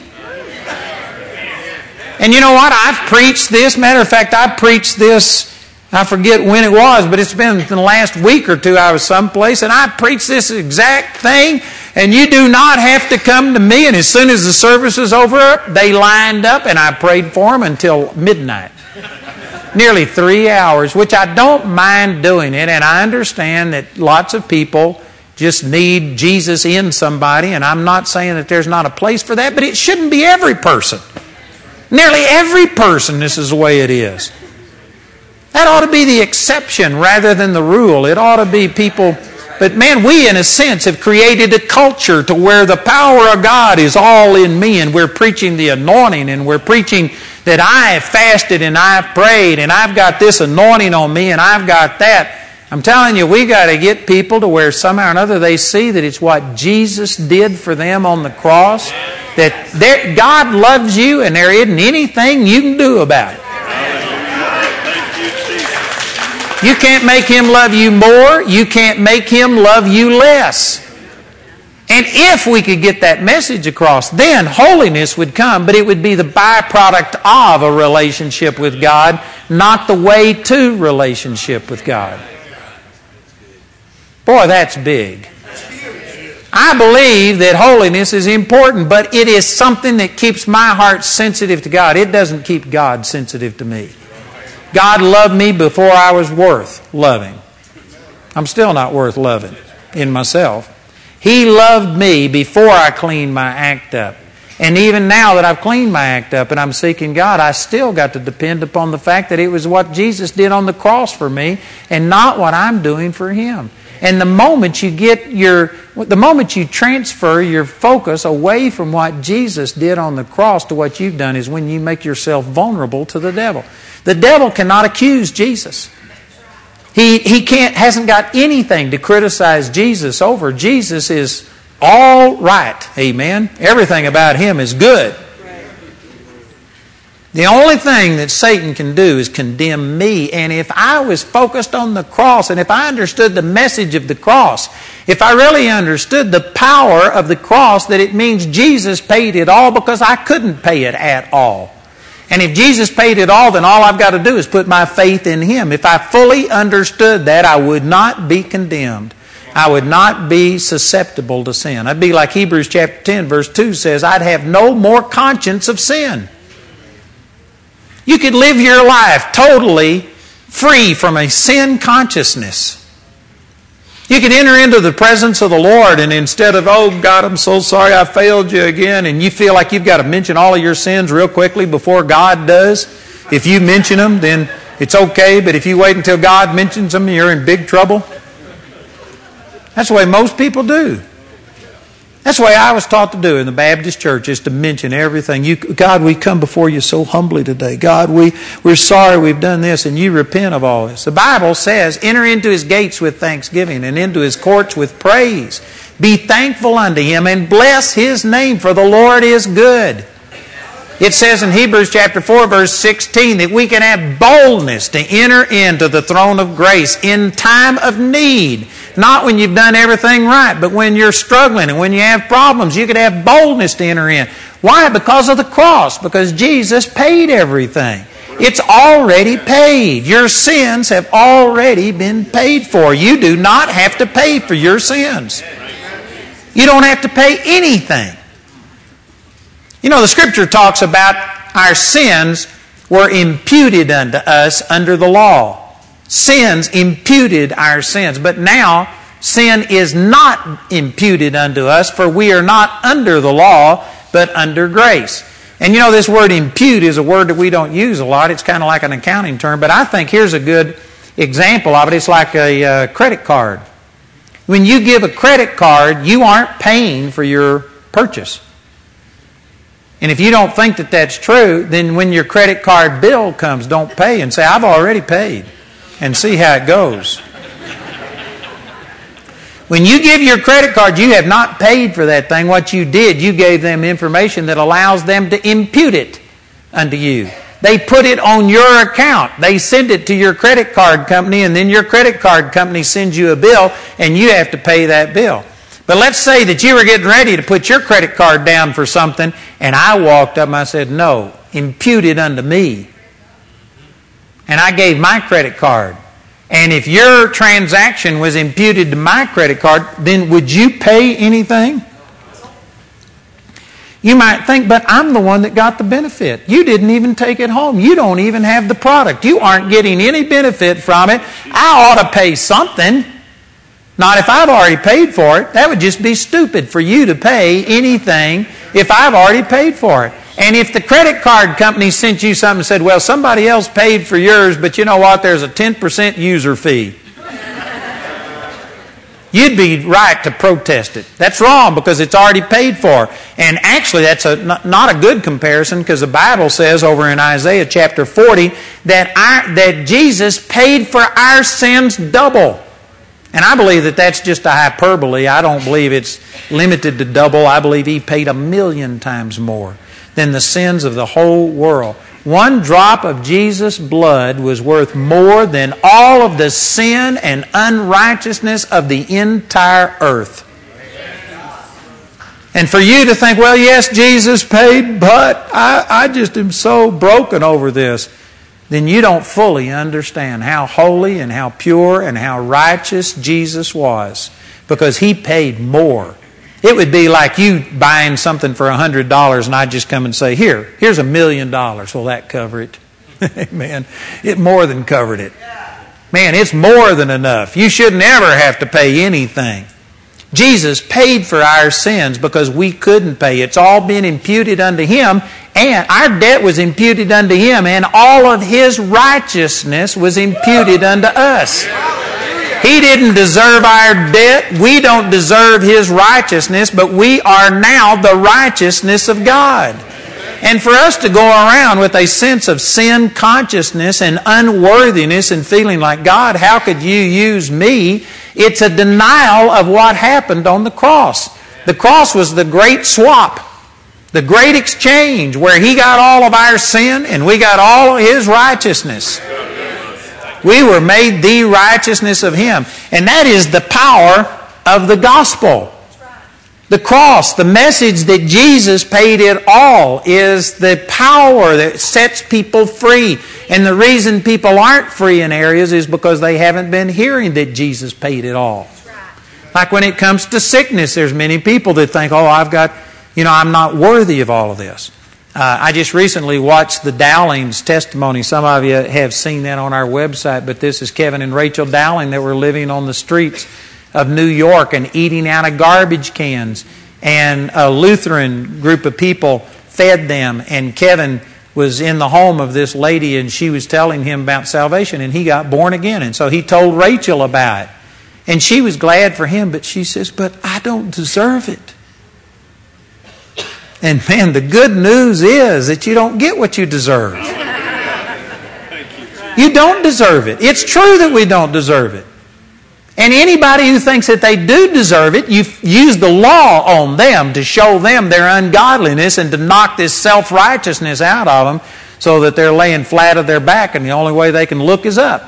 And you know what? I've preached this. Matter of fact, I preached this, I forget when it was, but it's been in the last week or two I was someplace, and I preached this exact thing. And you do not have to come to me. And as soon as the service was over, they lined up, and I prayed for them until midnight. Nearly three hours, which I don't mind doing it. And I understand that lots of people just need Jesus in somebody. And I'm not saying that there's not a place for that, but it shouldn't be every person. Nearly every person, this is the way it is. That ought to be the exception rather than the rule. It ought to be people... But man, we in a sense have created a culture to where the power of God is all in me, and we're preaching the anointing, and we're preaching that I have fasted and I've prayed and I've got this anointing on me and I've got that. I'm telling you, we got to get people to where somehow or another they see that it's what Jesus did for them on the cross, that God loves you and there isn't anything you can do about it. You can't make Him love you more. You can't make Him love you less. And if we could get that message across, then holiness would come, but it would be the byproduct of a relationship with God, not the way to relationship with God. Boy, that's big. I believe that holiness is important, but it is something that keeps my heart sensitive to God. It doesn't keep God sensitive to me. God loved me before I was worth loving. I'm still not worth loving in myself. He loved me before I cleaned my act up. And even now that I've cleaned my act up and I'm seeking God, I still got to depend upon the fact that it was what Jesus did on the cross for me and not what I'm doing for Him. And the moment you get your, the moment you transfer your focus away from what Jesus did on the cross to what you've done is when you make yourself vulnerable to the devil. The devil cannot accuse Jesus. He he can't hasn't got anything to criticize Jesus over. Jesus is all right. Amen. Everything about Him is good. The only thing that Satan can do is condemn me. And if I was focused on the cross, and if I understood the message of the cross, if I really understood the power of the cross, that it means Jesus paid it all because I couldn't pay it at all. And if Jesus paid it all, then all I've got to do is put my faith in Him. If I fully understood that, I would not be condemned. I would not be susceptible to sin. I'd be like Hebrews chapter ten, verse two says, I'd have no more conscience of sin. You could live your life totally free from a sin consciousness. You could enter into the presence of the Lord, and instead of, oh God, I'm so sorry I failed you again, and you feel like you've got to mention all of your sins real quickly before God does. If you mention them, then it's okay, but if you wait until God mentions them, you're in big trouble. That's the way most people do. That's the way I was taught to do in the Baptist church, is to mention everything. You, God, we come before you so humbly today. God, we, we're sorry we've done this, and you repent of all this. The Bible says, enter into His gates with thanksgiving and into His courts with praise. Be thankful unto Him and bless His name, for the Lord is good. It says in Hebrews chapter four, verse sixteen, that we can have boldness to enter into the throne of grace in time of need. Not when you've done everything right, but when you're struggling and when you have problems, you can have boldness to enter in. Why? Because of the cross. Because Jesus paid everything. It's already paid. Your sins have already been paid for. You do not have to pay for your sins. You don't have to pay anything. You know, the Scripture talks about our sins were imputed unto us under the law. Sins imputed our sins. But now, sin is not imputed unto us, for we are not under the law, but under grace. And you know, this word impute is a word that we don't use a lot. It's kind of like an accounting term. But I think here's a good example of it. It's like a uh, credit card. When you give a credit card, you aren't paying for your purchase. And if you don't think that that's true, then when your credit card bill comes, don't pay and say, I've already paid, and see how it goes. When you give your credit card, you have not paid for that thing. What you did, you gave them information that allows them to impute it unto you. They put it on your account. They send it to your credit card company, and then your credit card company sends you a bill, and you have to pay that bill. But let's say that you were getting ready to put your credit card down for something, and I walked up and I said, no, impute it unto me. And I gave my credit card. And if your transaction was imputed to my credit card, then would you pay anything? You might think, but I'm the one that got the benefit. You didn't even take it home. You don't even have the product. You aren't getting any benefit from it. I ought to pay something. Not if I've already paid for it. That would just be stupid for you to pay anything if I've already paid for it. And if the credit card company sent you something and said, well, somebody else paid for yours, but you know what, there's a ten percent user fee. You'd be right to protest it. That's wrong because it's already paid for. And actually that's a, not a good comparison, because the Bible says over in Isaiah chapter forty that, our, that Jesus paid for our sins double. And I believe that that's just a hyperbole. I don't believe it's limited to double. I believe He paid a million times more than the sins of the whole world. One drop of Jesus' blood was worth more than all of the sin and unrighteousness of the entire earth. And for you to think, well, yes, Jesus paid, but I, I just am so broken over this, then you don't fully understand how holy and how pure and how righteous Jesus was, because He paid more. It would be like you buying something for one hundred dollars and I just come and say, here, here's a million dollars. Will that cover it? Amen. It more than covered it. Man, it's more than enough. You should never have to pay anything. Jesus paid for our sins because we couldn't pay. It's all been imputed unto Him, and our debt was imputed unto Him, and all of His righteousness was imputed unto us. He didn't deserve our debt. We don't deserve His righteousness, but we are now the righteousness of God. And for us to go around with a sense of sin consciousness and unworthiness and feeling like, God, how could you use me? It's a denial of what happened on the cross. The cross was the great swap, the great exchange where He got all of our sin and we got all of His righteousness. We were made the righteousness of Him. And that is the power of the gospel. The cross, the message that Jesus paid it all, is the power that sets people free. And the reason people aren't free in areas is because they haven't been hearing that Jesus paid it all. Like when it comes to sickness, there's many people that think, oh, I've got, you know, I'm not worthy of all of this. Uh, I just recently watched the Dowlings testimony. Some of you have seen that on our website, but this is Kevin and Rachel Dowling that were living on the streets of New York and eating out of garbage cans. And a Lutheran group of people fed them. And Kevin was in the home of this lady and she was telling him about salvation and he got born again. And so he told Rachel about it. And she was glad for him, but she says, but I don't deserve it. And man, the good news is that you don't get what you deserve. You don't deserve it. It's true that we don't deserve it. And anybody who thinks that they do deserve it, you use the law on them to show them their ungodliness and to knock this self-righteousness out of them so that they're laying flat on their back and the only way they can look is up.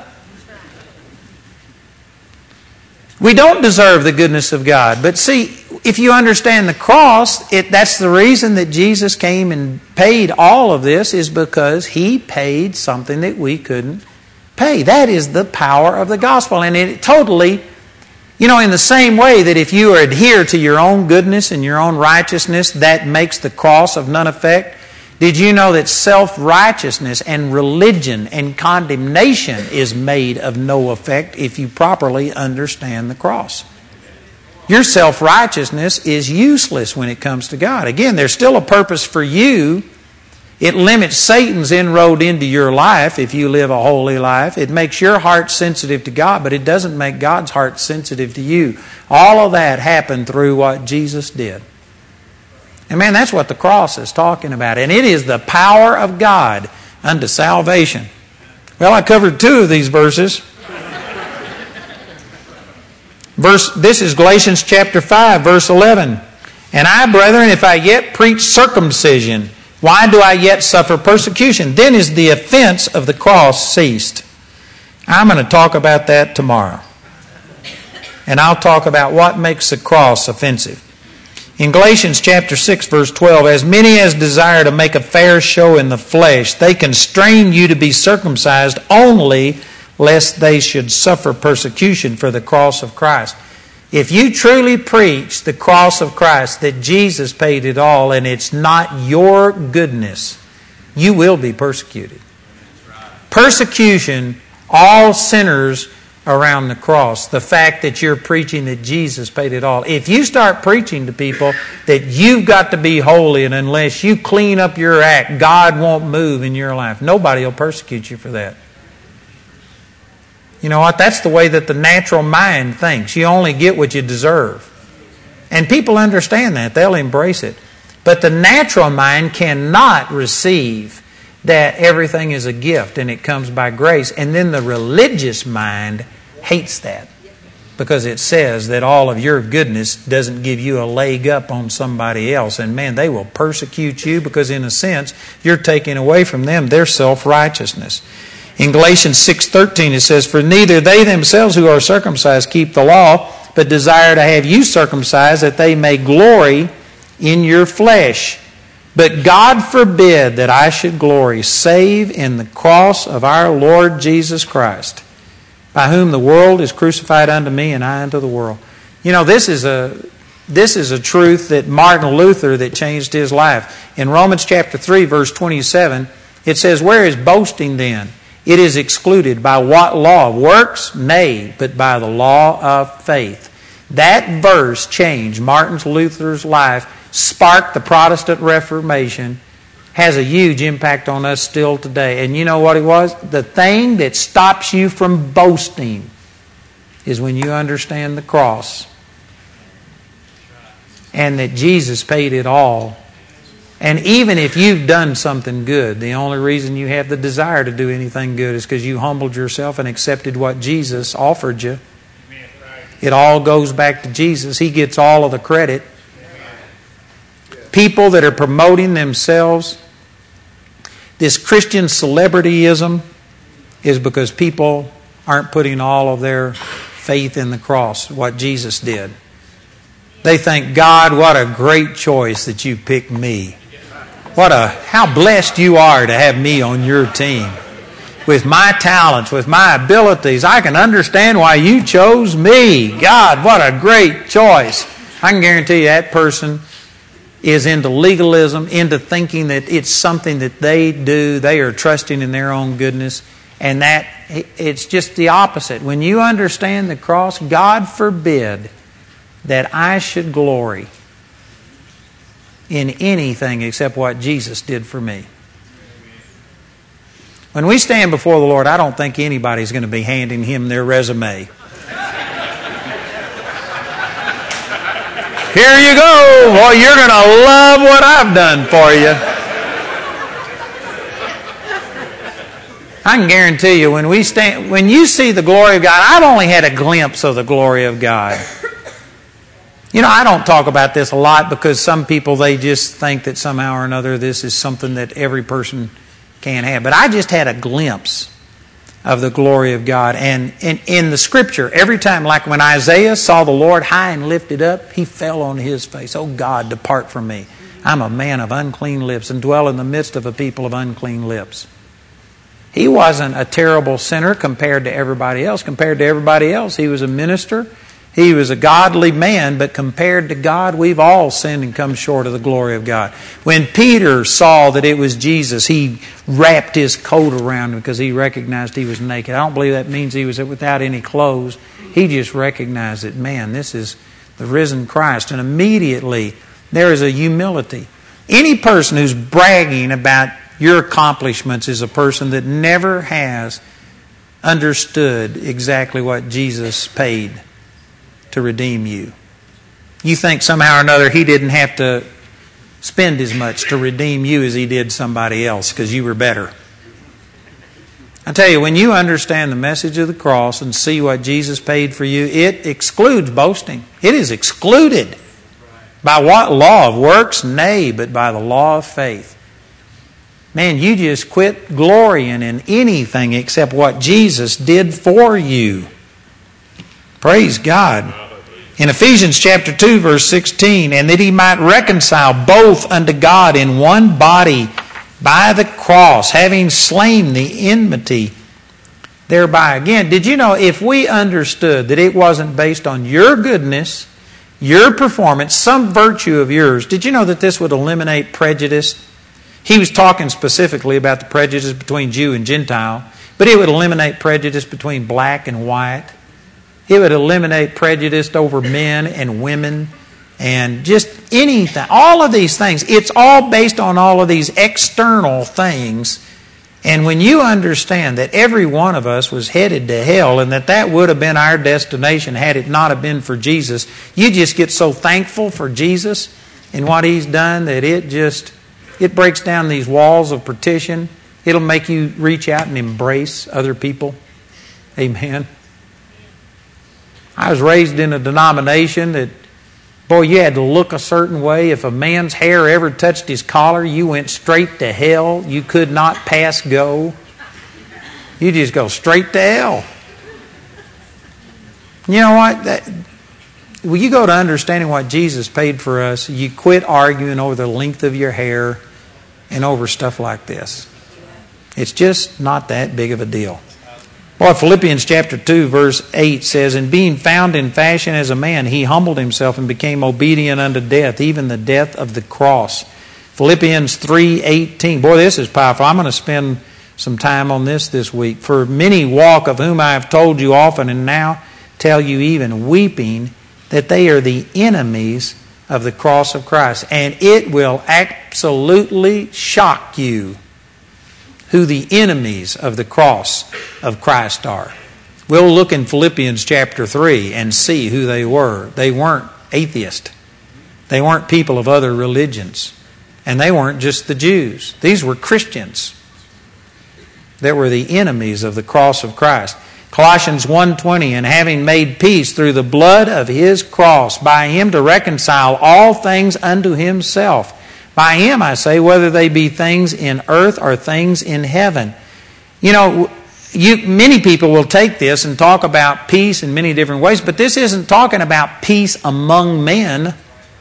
We don't deserve the goodness of God. But see, if you understand the cross, it, that's the reason that Jesus came and paid all of this, is because He paid something that we couldn't pay. That is the power of the gospel. And it totally, you know, in the same way that if you adhere to your own goodness and your own righteousness, that makes the cross of none effect. Did you know that self-righteousness and religion and condemnation is made of no effect if you properly understand the cross? Your self-righteousness is useless when it comes to God. Again, there's still a purpose for you. It limits Satan's inroad into your life if you live a holy life. It makes your heart sensitive to God, but it doesn't make God's heart sensitive to you. All of that happened through what Jesus did. And man, that's what the cross is talking about. And it is the power of God unto salvation. Well, I covered two of these verses. Verse, this is Galatians chapter five, verse eleven. And I, brethren, if I yet preach circumcision, why do I yet suffer persecution? Then is the offense of the cross ceased. I'm going to talk about that tomorrow. And I'll talk about what makes the cross offensive. In Galatians chapter six, verse twelve, as many as desire to make a fair show in the flesh, they constrain you to be circumcised only lest they should suffer persecution for the cross of Christ. If you truly preach the cross of Christ, that Jesus paid it all, and it's not your goodness, you will be persecuted. Persecution, all sinners around the cross. The fact that you're preaching that Jesus paid it all. If you start preaching to people that you've got to be holy, and unless you clean up your act, God won't move in your life, nobody will persecute you for that. You know what? That's the way that the natural mind thinks. You only get what you deserve. And people understand that. They'll embrace it. But the natural mind cannot receive that everything is a gift and it comes by grace. And then the religious mind hates that because it says that all of your goodness doesn't give you a leg up on somebody else. And man, they will persecute you because in a sense, you're taking away from them their self-righteousness. In Galatians six thirteen it says, for neither they themselves who are circumcised keep the law, but desire to have you circumcised, that they may glory in your flesh. But God forbid that I should glory, save in the cross of our Lord Jesus Christ, by whom the world is crucified unto me, and I unto the world. You know, this is a this is a truth that Martin Luther, that changed his life. In Romans chapter three, verse twenty-seven, it says, where is boasting then? It is excluded. By what law? Works? Nay, but by the law of faith. That verse changed Martin Luther's life, sparked the Protestant Reformation, has a huge impact on us still today. And you know what it was? The thing that stops you from boasting is when you understand the cross and that Jesus paid it all. And even if you've done something good, the only reason you have the desire to do anything good is because you humbled yourself and accepted what Jesus offered you. It all goes back to Jesus. He gets all of the credit. people that are promoting themselves, this Christian celebrityism, is because people aren't putting all of their faith in the cross, what Jesus did. They think, God, what a great choice that you picked me. What a, how blessed you are to have me on your team. With my talents, with my abilities, I can understand why you chose me. God, what a great choice. I can guarantee you that person is into legalism, into thinking that it's something that they do. They are trusting in their own goodness. And that it's just the opposite. When you understand the cross, God forbid that I should glory in anything except what Jesus did for me. When we stand before the Lord, I don't think anybody's going to be handing Him their resume. Here you go. Boy, you're going to love what I've done for you. I can guarantee you, when we stand, when you see the glory of God, I've only had a glimpse of the glory of God. You know, I don't talk about this a lot because some people, they just think that somehow or another this is something that every person can have. But I just had a glimpse of the glory of God. And in, in the Scripture, every time, like when Isaiah saw the Lord high and lifted up, he fell on his face. Oh God, depart from me. I'm a man of unclean lips and dwell in the midst of a people of unclean lips. He wasn't a terrible sinner compared to everybody else. Compared to everybody else, he was a minister. He was a godly man, but compared to God, we've all sinned and come short of the glory of God. When Peter saw that it was Jesus, he wrapped his coat around him because he recognized he was naked. I don't believe that means he was without any clothes. He just recognized that, man, this is the risen Christ. And immediately there is a humility. Any person who's bragging about your accomplishments is a person that never has understood exactly what Jesus paid to redeem you. You think somehow or another He didn't have to spend as much to redeem you as He did somebody else because you were better. I tell you, when you understand the message of the cross and see what Jesus paid for you, it excludes boasting. It is excluded. By what law of works? Nay, but by the law of faith. Man, you just quit glorying in anything except what Jesus did for you. Praise God. In Ephesians chapter two, verse sixteen, and that He might reconcile both unto God in one body by the cross, having slain the enmity thereby. Again, did you know if we understood that it wasn't based on your goodness, your performance, some virtue of yours, did you know that this would eliminate prejudice? He was talking specifically about the prejudice between Jew and Gentile, but it would eliminate prejudice between black and white. It would eliminate prejudice over men and women and just anything. All of these things. It's all based on all of these external things. And when you understand that every one of us was headed to hell and that that would have been our destination had it not have been for Jesus, you just get so thankful for Jesus and what He's done that it just, it breaks down these walls of partition. It'll make you reach out and embrace other people. Amen. I was raised in a denomination that, boy, you had to look a certain way. If a man's hair ever touched his collar, you went straight to hell. You could not pass go. You just go straight to hell. You know what? That, when you go to understanding what Jesus paid for us, you quit arguing over the length of your hair and over stuff like this. It's just not that big of a deal. Well, Philippians chapter two, verse eight says, and being found in fashion as a man, He humbled Himself and became obedient unto death, even the death of the cross. Philippians three eighteen. Boy, this is powerful. I'm going to spend some time on this this week. For many walk, of whom I have told you often, and now tell you even weeping, that they are the enemies of the cross of Christ. And it will absolutely shock you who the enemies of the cross of Christ are. We'll look in Philippians chapter three and see who they were. They weren't atheists. They weren't people of other religions. And they weren't just the Jews. These were Christians that were the enemies of the cross of Christ. Colossians one twenty, and having made peace through the blood of His cross, by Him to reconcile all things unto Himself, By Him, I say, whether they be things in earth or things in heaven. You know, you, many people will take this and talk about peace in many different ways, but this isn't talking about peace among men.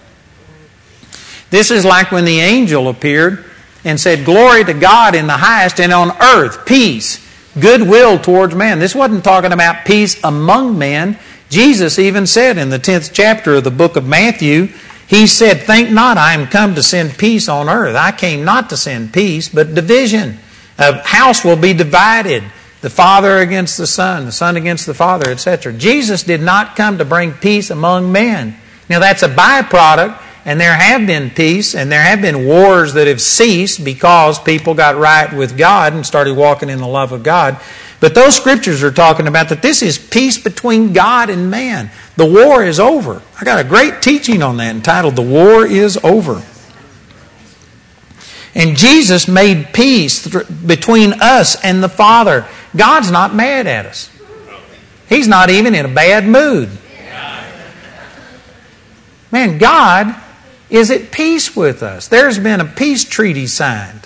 This is like when the angel appeared and said, "Glory to God in the highest, and on earth peace, goodwill towards man." This wasn't talking about peace among men. Jesus even said in the tenth chapter of the book of Matthew, He said, "Think not I am come to send peace on earth. I came not to send peace, but division. A house will be divided, the father against the son, the son against the father, et cetera" Jesus did not come to bring peace among men. Now that's a byproduct, and there have been peace, and there have been wars that have ceased because people got right with God and started walking in the love of God. But those scriptures are talking about that this is peace between God and man. The war is over. I got a great teaching on that entitled, "The War is Over." And Jesus made peace th- between us and the Father. God's not mad at us. He's not even in a bad mood. Man, God is at peace with us. There's been a peace treaty signed.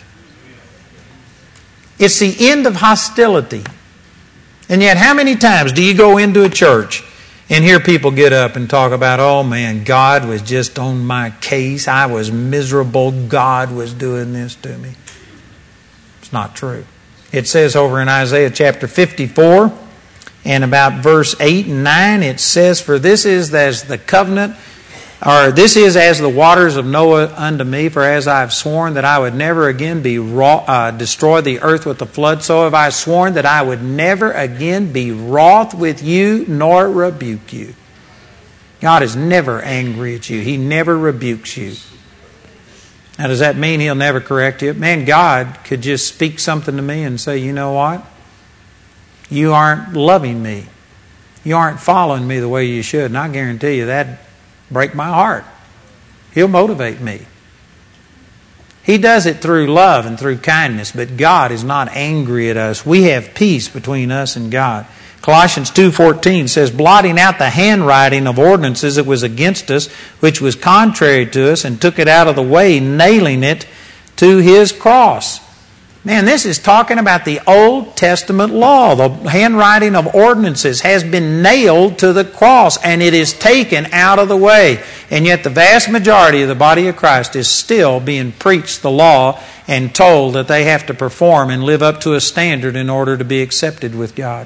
It's the end of hostility. And yet, how many times do you go into a church and hear people get up and talk about, "Oh man, God was just on my case. I was miserable. God was doing this to me." It's not true. It says over in Isaiah chapter fifty-four and about verse eight and nine, it says, "For this is as the covenant, or this is as the waters of Noah unto me, for as I have sworn that I would never again be raw, uh, destroy the earth with the flood, so have I sworn that I would never again be wroth with you nor rebuke you." God is never angry at you. He never rebukes you. Now, does that mean He'll never correct you? Man, God could just speak something to me and say, "You know what? You aren't loving me. You aren't following me the way you should." And I guarantee you that'd break my heart. He'll motivate me. He does it through love and through kindness, but God is not angry at us. We have peace between us and God. Colossians two fourteen says, "Blotting out the handwriting of ordinances that was against us, which was contrary to us, and took it out of the way, nailing it to His cross." Man, this is talking about the Old Testament law. The handwriting of ordinances has been nailed to the cross, and it is taken out of the way. And yet the vast majority of the body of Christ is still being preached the law and told that they have to perform and live up to a standard in order to be accepted with God.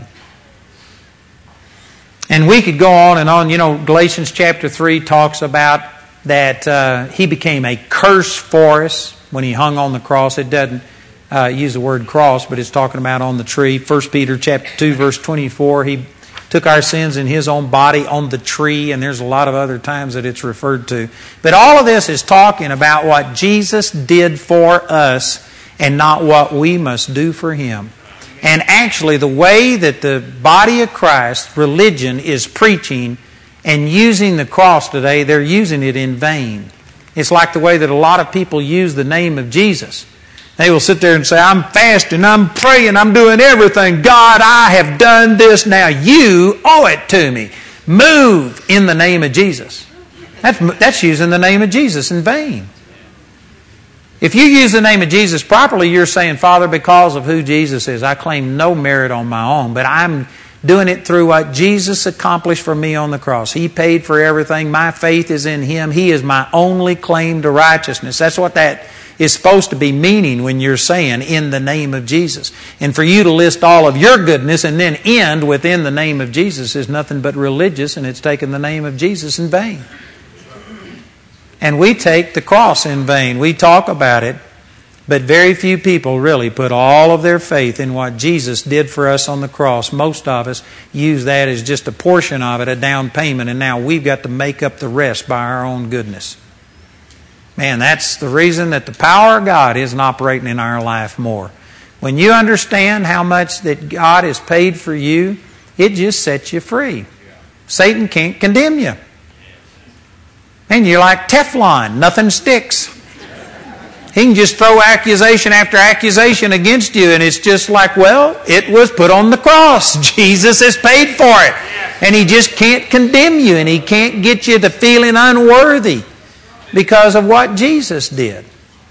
And we could go on and on. You know, Galatians chapter three talks about that uh, He became a curse for us when He hung on the cross. It doesn't Uh, use the word cross, but it's talking about on the tree. First Peter chapter two, verse twenty-four, He took our sins in His own body on the tree, and there's a lot of other times that it's referred to. But all of this is talking about what Jesus did for us and not what we must do for Him. And actually, the way that the body of Christ, religion, is preaching and using the cross today, they're using it in vain. It's like the way that a lot of people use the name of Jesus. They will sit there and say, "I'm fasting, I'm praying, I'm doing everything. God, I have done this. Now you owe it to me. Move in the name of Jesus." That's, that's using the name of Jesus in vain. If you use the name of Jesus properly, you're saying, "Father, because of who Jesus is, I claim no merit on my own, but I'm doing it through what Jesus accomplished for me on the cross. He paid for everything. My faith is in Him. He is my only claim to righteousness." That's what that is supposed to be meaning when you're saying "in the name of Jesus." And for you to list all of your goodness and then end within the name of Jesus is nothing but religious, and it's taking the name of Jesus in vain. And we take the cross in vain. We talk about it, but very few people really put all of their faith in what Jesus did for us on the cross. Most of us use that as just a portion of it, a down payment, and now we've got to make up the rest by our own goodness. Man, that's the reason that the power of God isn't operating in our life more. When you understand how much that God has paid for you, it just sets you free. Satan can't condemn you. And you're like Teflon, nothing sticks. He can just throw accusation after accusation against you, and it's just like, well, it was put on the cross. Jesus has paid for it. And He just can't condemn you, and He can't get you to feeling unworthy because of what Jesus did.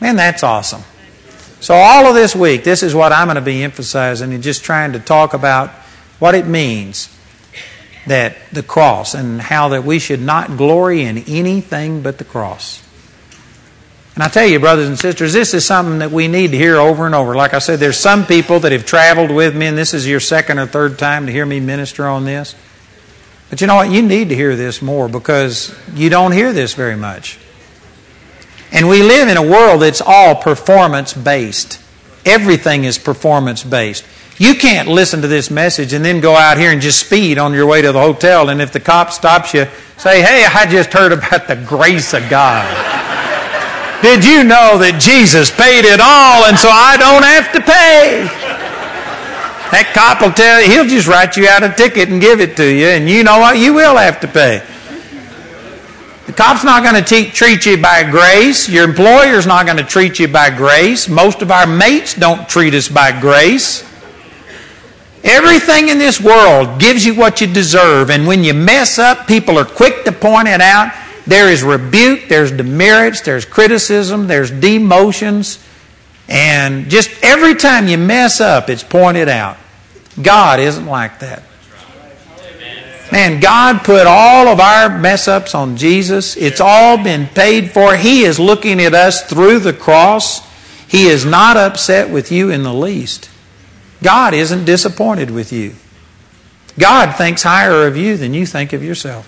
Man, that's awesome. So all of this week, this is what I'm going to be emphasizing and just trying to talk about what it means that the cross and how that we should not glory in anything but the cross. And I tell you, brothers and sisters, this is something that we need to hear over and over. Like I said, there's some people that have traveled with me, and this is your second or third time to hear me minister on this. But you know what? You need to hear this more because you don't hear this very much. And we live in a world that's all performance-based. Everything is performance-based. You can't listen to this message and then go out here and just speed on your way to the hotel, and if the cop stops you, say, hey, I just heard about the grace of God. Did you know that Jesus paid it all and so I don't have to pay? That cop will tell you, he'll just write you out a ticket and give it to you, and you know what? You will have to pay. The cop's not going to te- treat you by grace. Your employer's not going to treat you by grace. Most of our mates don't treat us by grace. Everything in this world gives you what you deserve, and when you mess up, people are quick to point it out. There is rebuke, there's demerits, there's criticism, there's demotions, and just every time you mess up, it's pointed out. God isn't like that. Man, God put all of our mess-ups on Jesus. It's all been paid for. He is looking at us through the cross. He is not upset with you in the least. God isn't disappointed with you. God thinks higher of you than you think of yourself.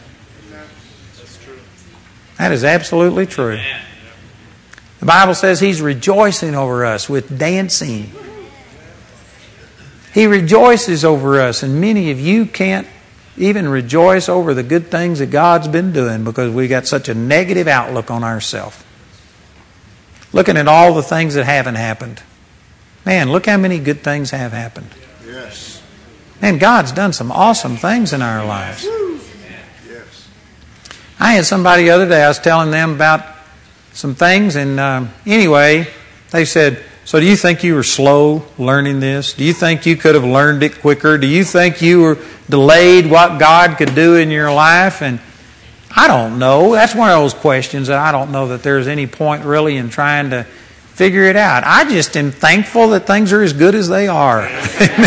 That is absolutely true. The Bible says He's rejoicing over us with dancing. He rejoices over us, and many of you can't even rejoice over the good things that God's been doing because we got such a negative outlook on ourselves. Looking at all the things that haven't happened. Man, look how many good things have happened. Yes. Man, God's done some awesome things in our lives. Yes. I had somebody the other day, I was telling them about some things, and um, anyway, they said, so do you think you were slow learning this? Do you think you could have learned it quicker? Do you think you were delayed what God could do in your life? And I don't know. That's one of those questions that I don't know that there's any point really in trying to figure it out. I just am thankful that things are as good as they are. Amen.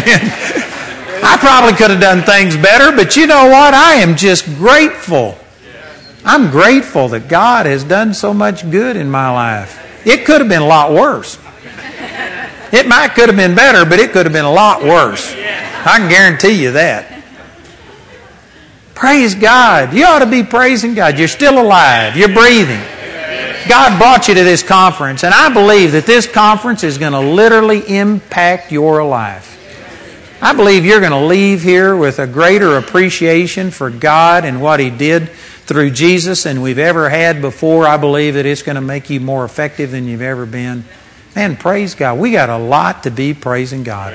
I probably could have done things better, but you know what? I am just grateful. I'm grateful that God has done so much good in my life. It could have been a lot worse. It might could have been better, but it could have been a lot worse. I can guarantee you that. Praise God. You ought to be praising God. You're still alive. You're breathing. God brought you to this conference, and I believe that this conference is going to literally impact your life. I believe you're going to leave here with a greater appreciation for God and what He did through Jesus than we've ever had before. I believe that it's going to make you more effective than you've ever been. Man, praise God. We got a lot to be praising God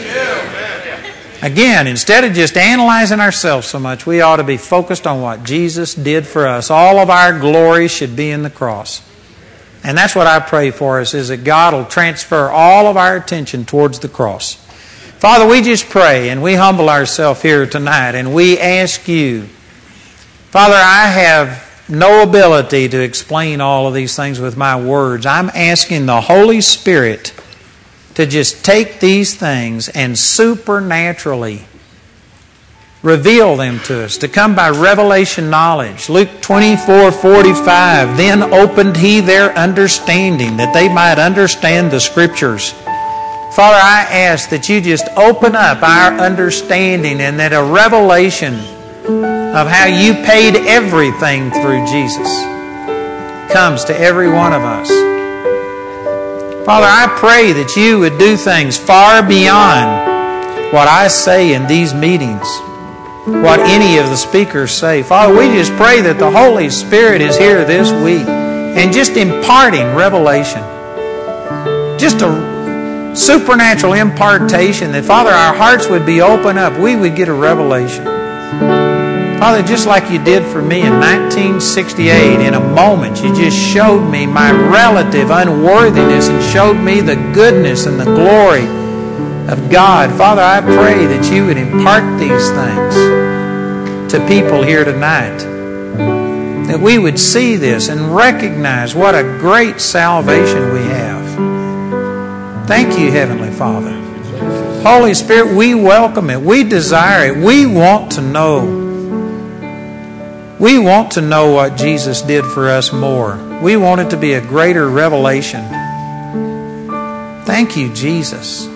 for. Again, instead of just analyzing ourselves so much, we ought to be focused on what Jesus did for us. All of our glory should be in the cross. And that's what I pray for us, is that God will transfer all of our attention towards the cross. Father, we just pray and we humble ourselves here tonight and we ask you, Father, I have no ability to explain all of these things with my words. I'm asking the Holy Spirit to just take these things and supernaturally reveal them to us, to come by revelation knowledge. Luke twenty-four forty-five, then opened He their understanding, that they might understand the Scriptures. Father, I ask that you just open up our understanding and that a revelation of how you paid everything through Jesus comes to every one of us. Father, I pray that you would do things far beyond what I say in these meetings, what any of the speakers say. Father, we just pray that the Holy Spirit is here this week and just imparting revelation. Just a supernatural impartation that, Father, our hearts would be open up. We would get a revelation. Father, just like you did for me in nineteen sixty-eight, in a moment, you just showed me my relative unworthiness and showed me the goodness and the glory of God. Father, I pray that you would impart these things to people here tonight. that we would see this and recognize what a great salvation we have. Thank you, Heavenly Father. Holy Spirit, we welcome it. We desire it. We want to know. We want to know what Jesus did for us more. We want it to be a greater revelation. Thank you, Jesus.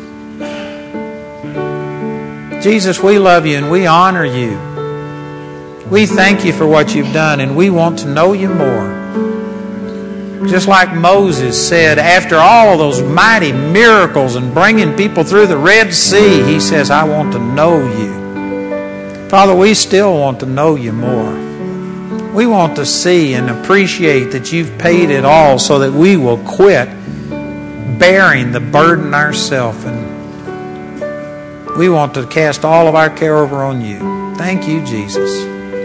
Jesus, we love you and we honor you. We thank you for what you've done, and we want to know you more. Just like Moses said, after all of those mighty miracles and bringing people through the Red Sea, he says, I want to know you. Father, we still want to know you more. We want to see and appreciate that you've paid it all so that we will quit bearing the burden ourselves, and we want to cast all of our care over on you. Thank you, Jesus.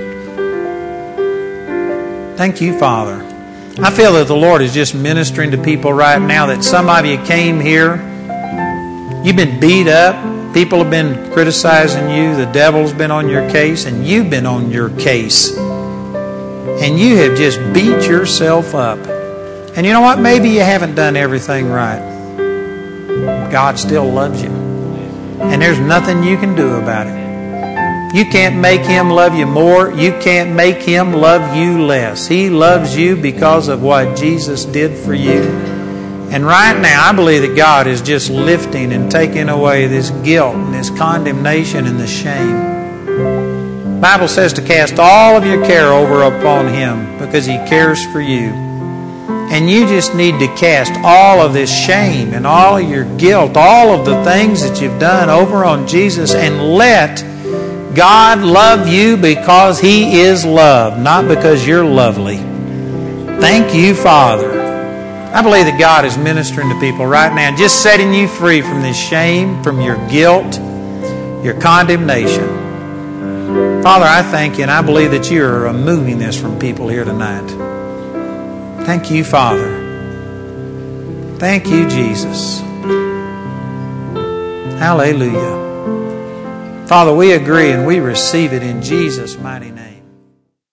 Thank you, Father. I feel that the Lord is just ministering to people right now, that some of you came here, you've been beat up, people have been criticizing you, the devil's been on your case, and you've been on your case. And you have just beat yourself up. And you know what? Maybe you haven't done everything right. God still loves you. And there's nothing you can do about it. You can't make Him love you more. You can't make Him love you less. He loves you because of what Jesus did for you. And right now, I believe that God is just lifting and taking away this guilt and this condemnation and the shame. The Bible says to cast all of your care over upon Him because He cares for you. And you just need to cast all of this shame and all of your guilt, all of the things that you've done over on Jesus, and let God love you because He is love, not because you're lovely. Thank you, Father. I believe that God is ministering to people right now, just setting you free from this shame, from your guilt, your condemnation. Father, I thank you, and I believe that you are removing this from people here tonight. Thank you, Father. Thank you, Jesus. Hallelujah. Father, we agree and we receive it in Jesus' mighty name.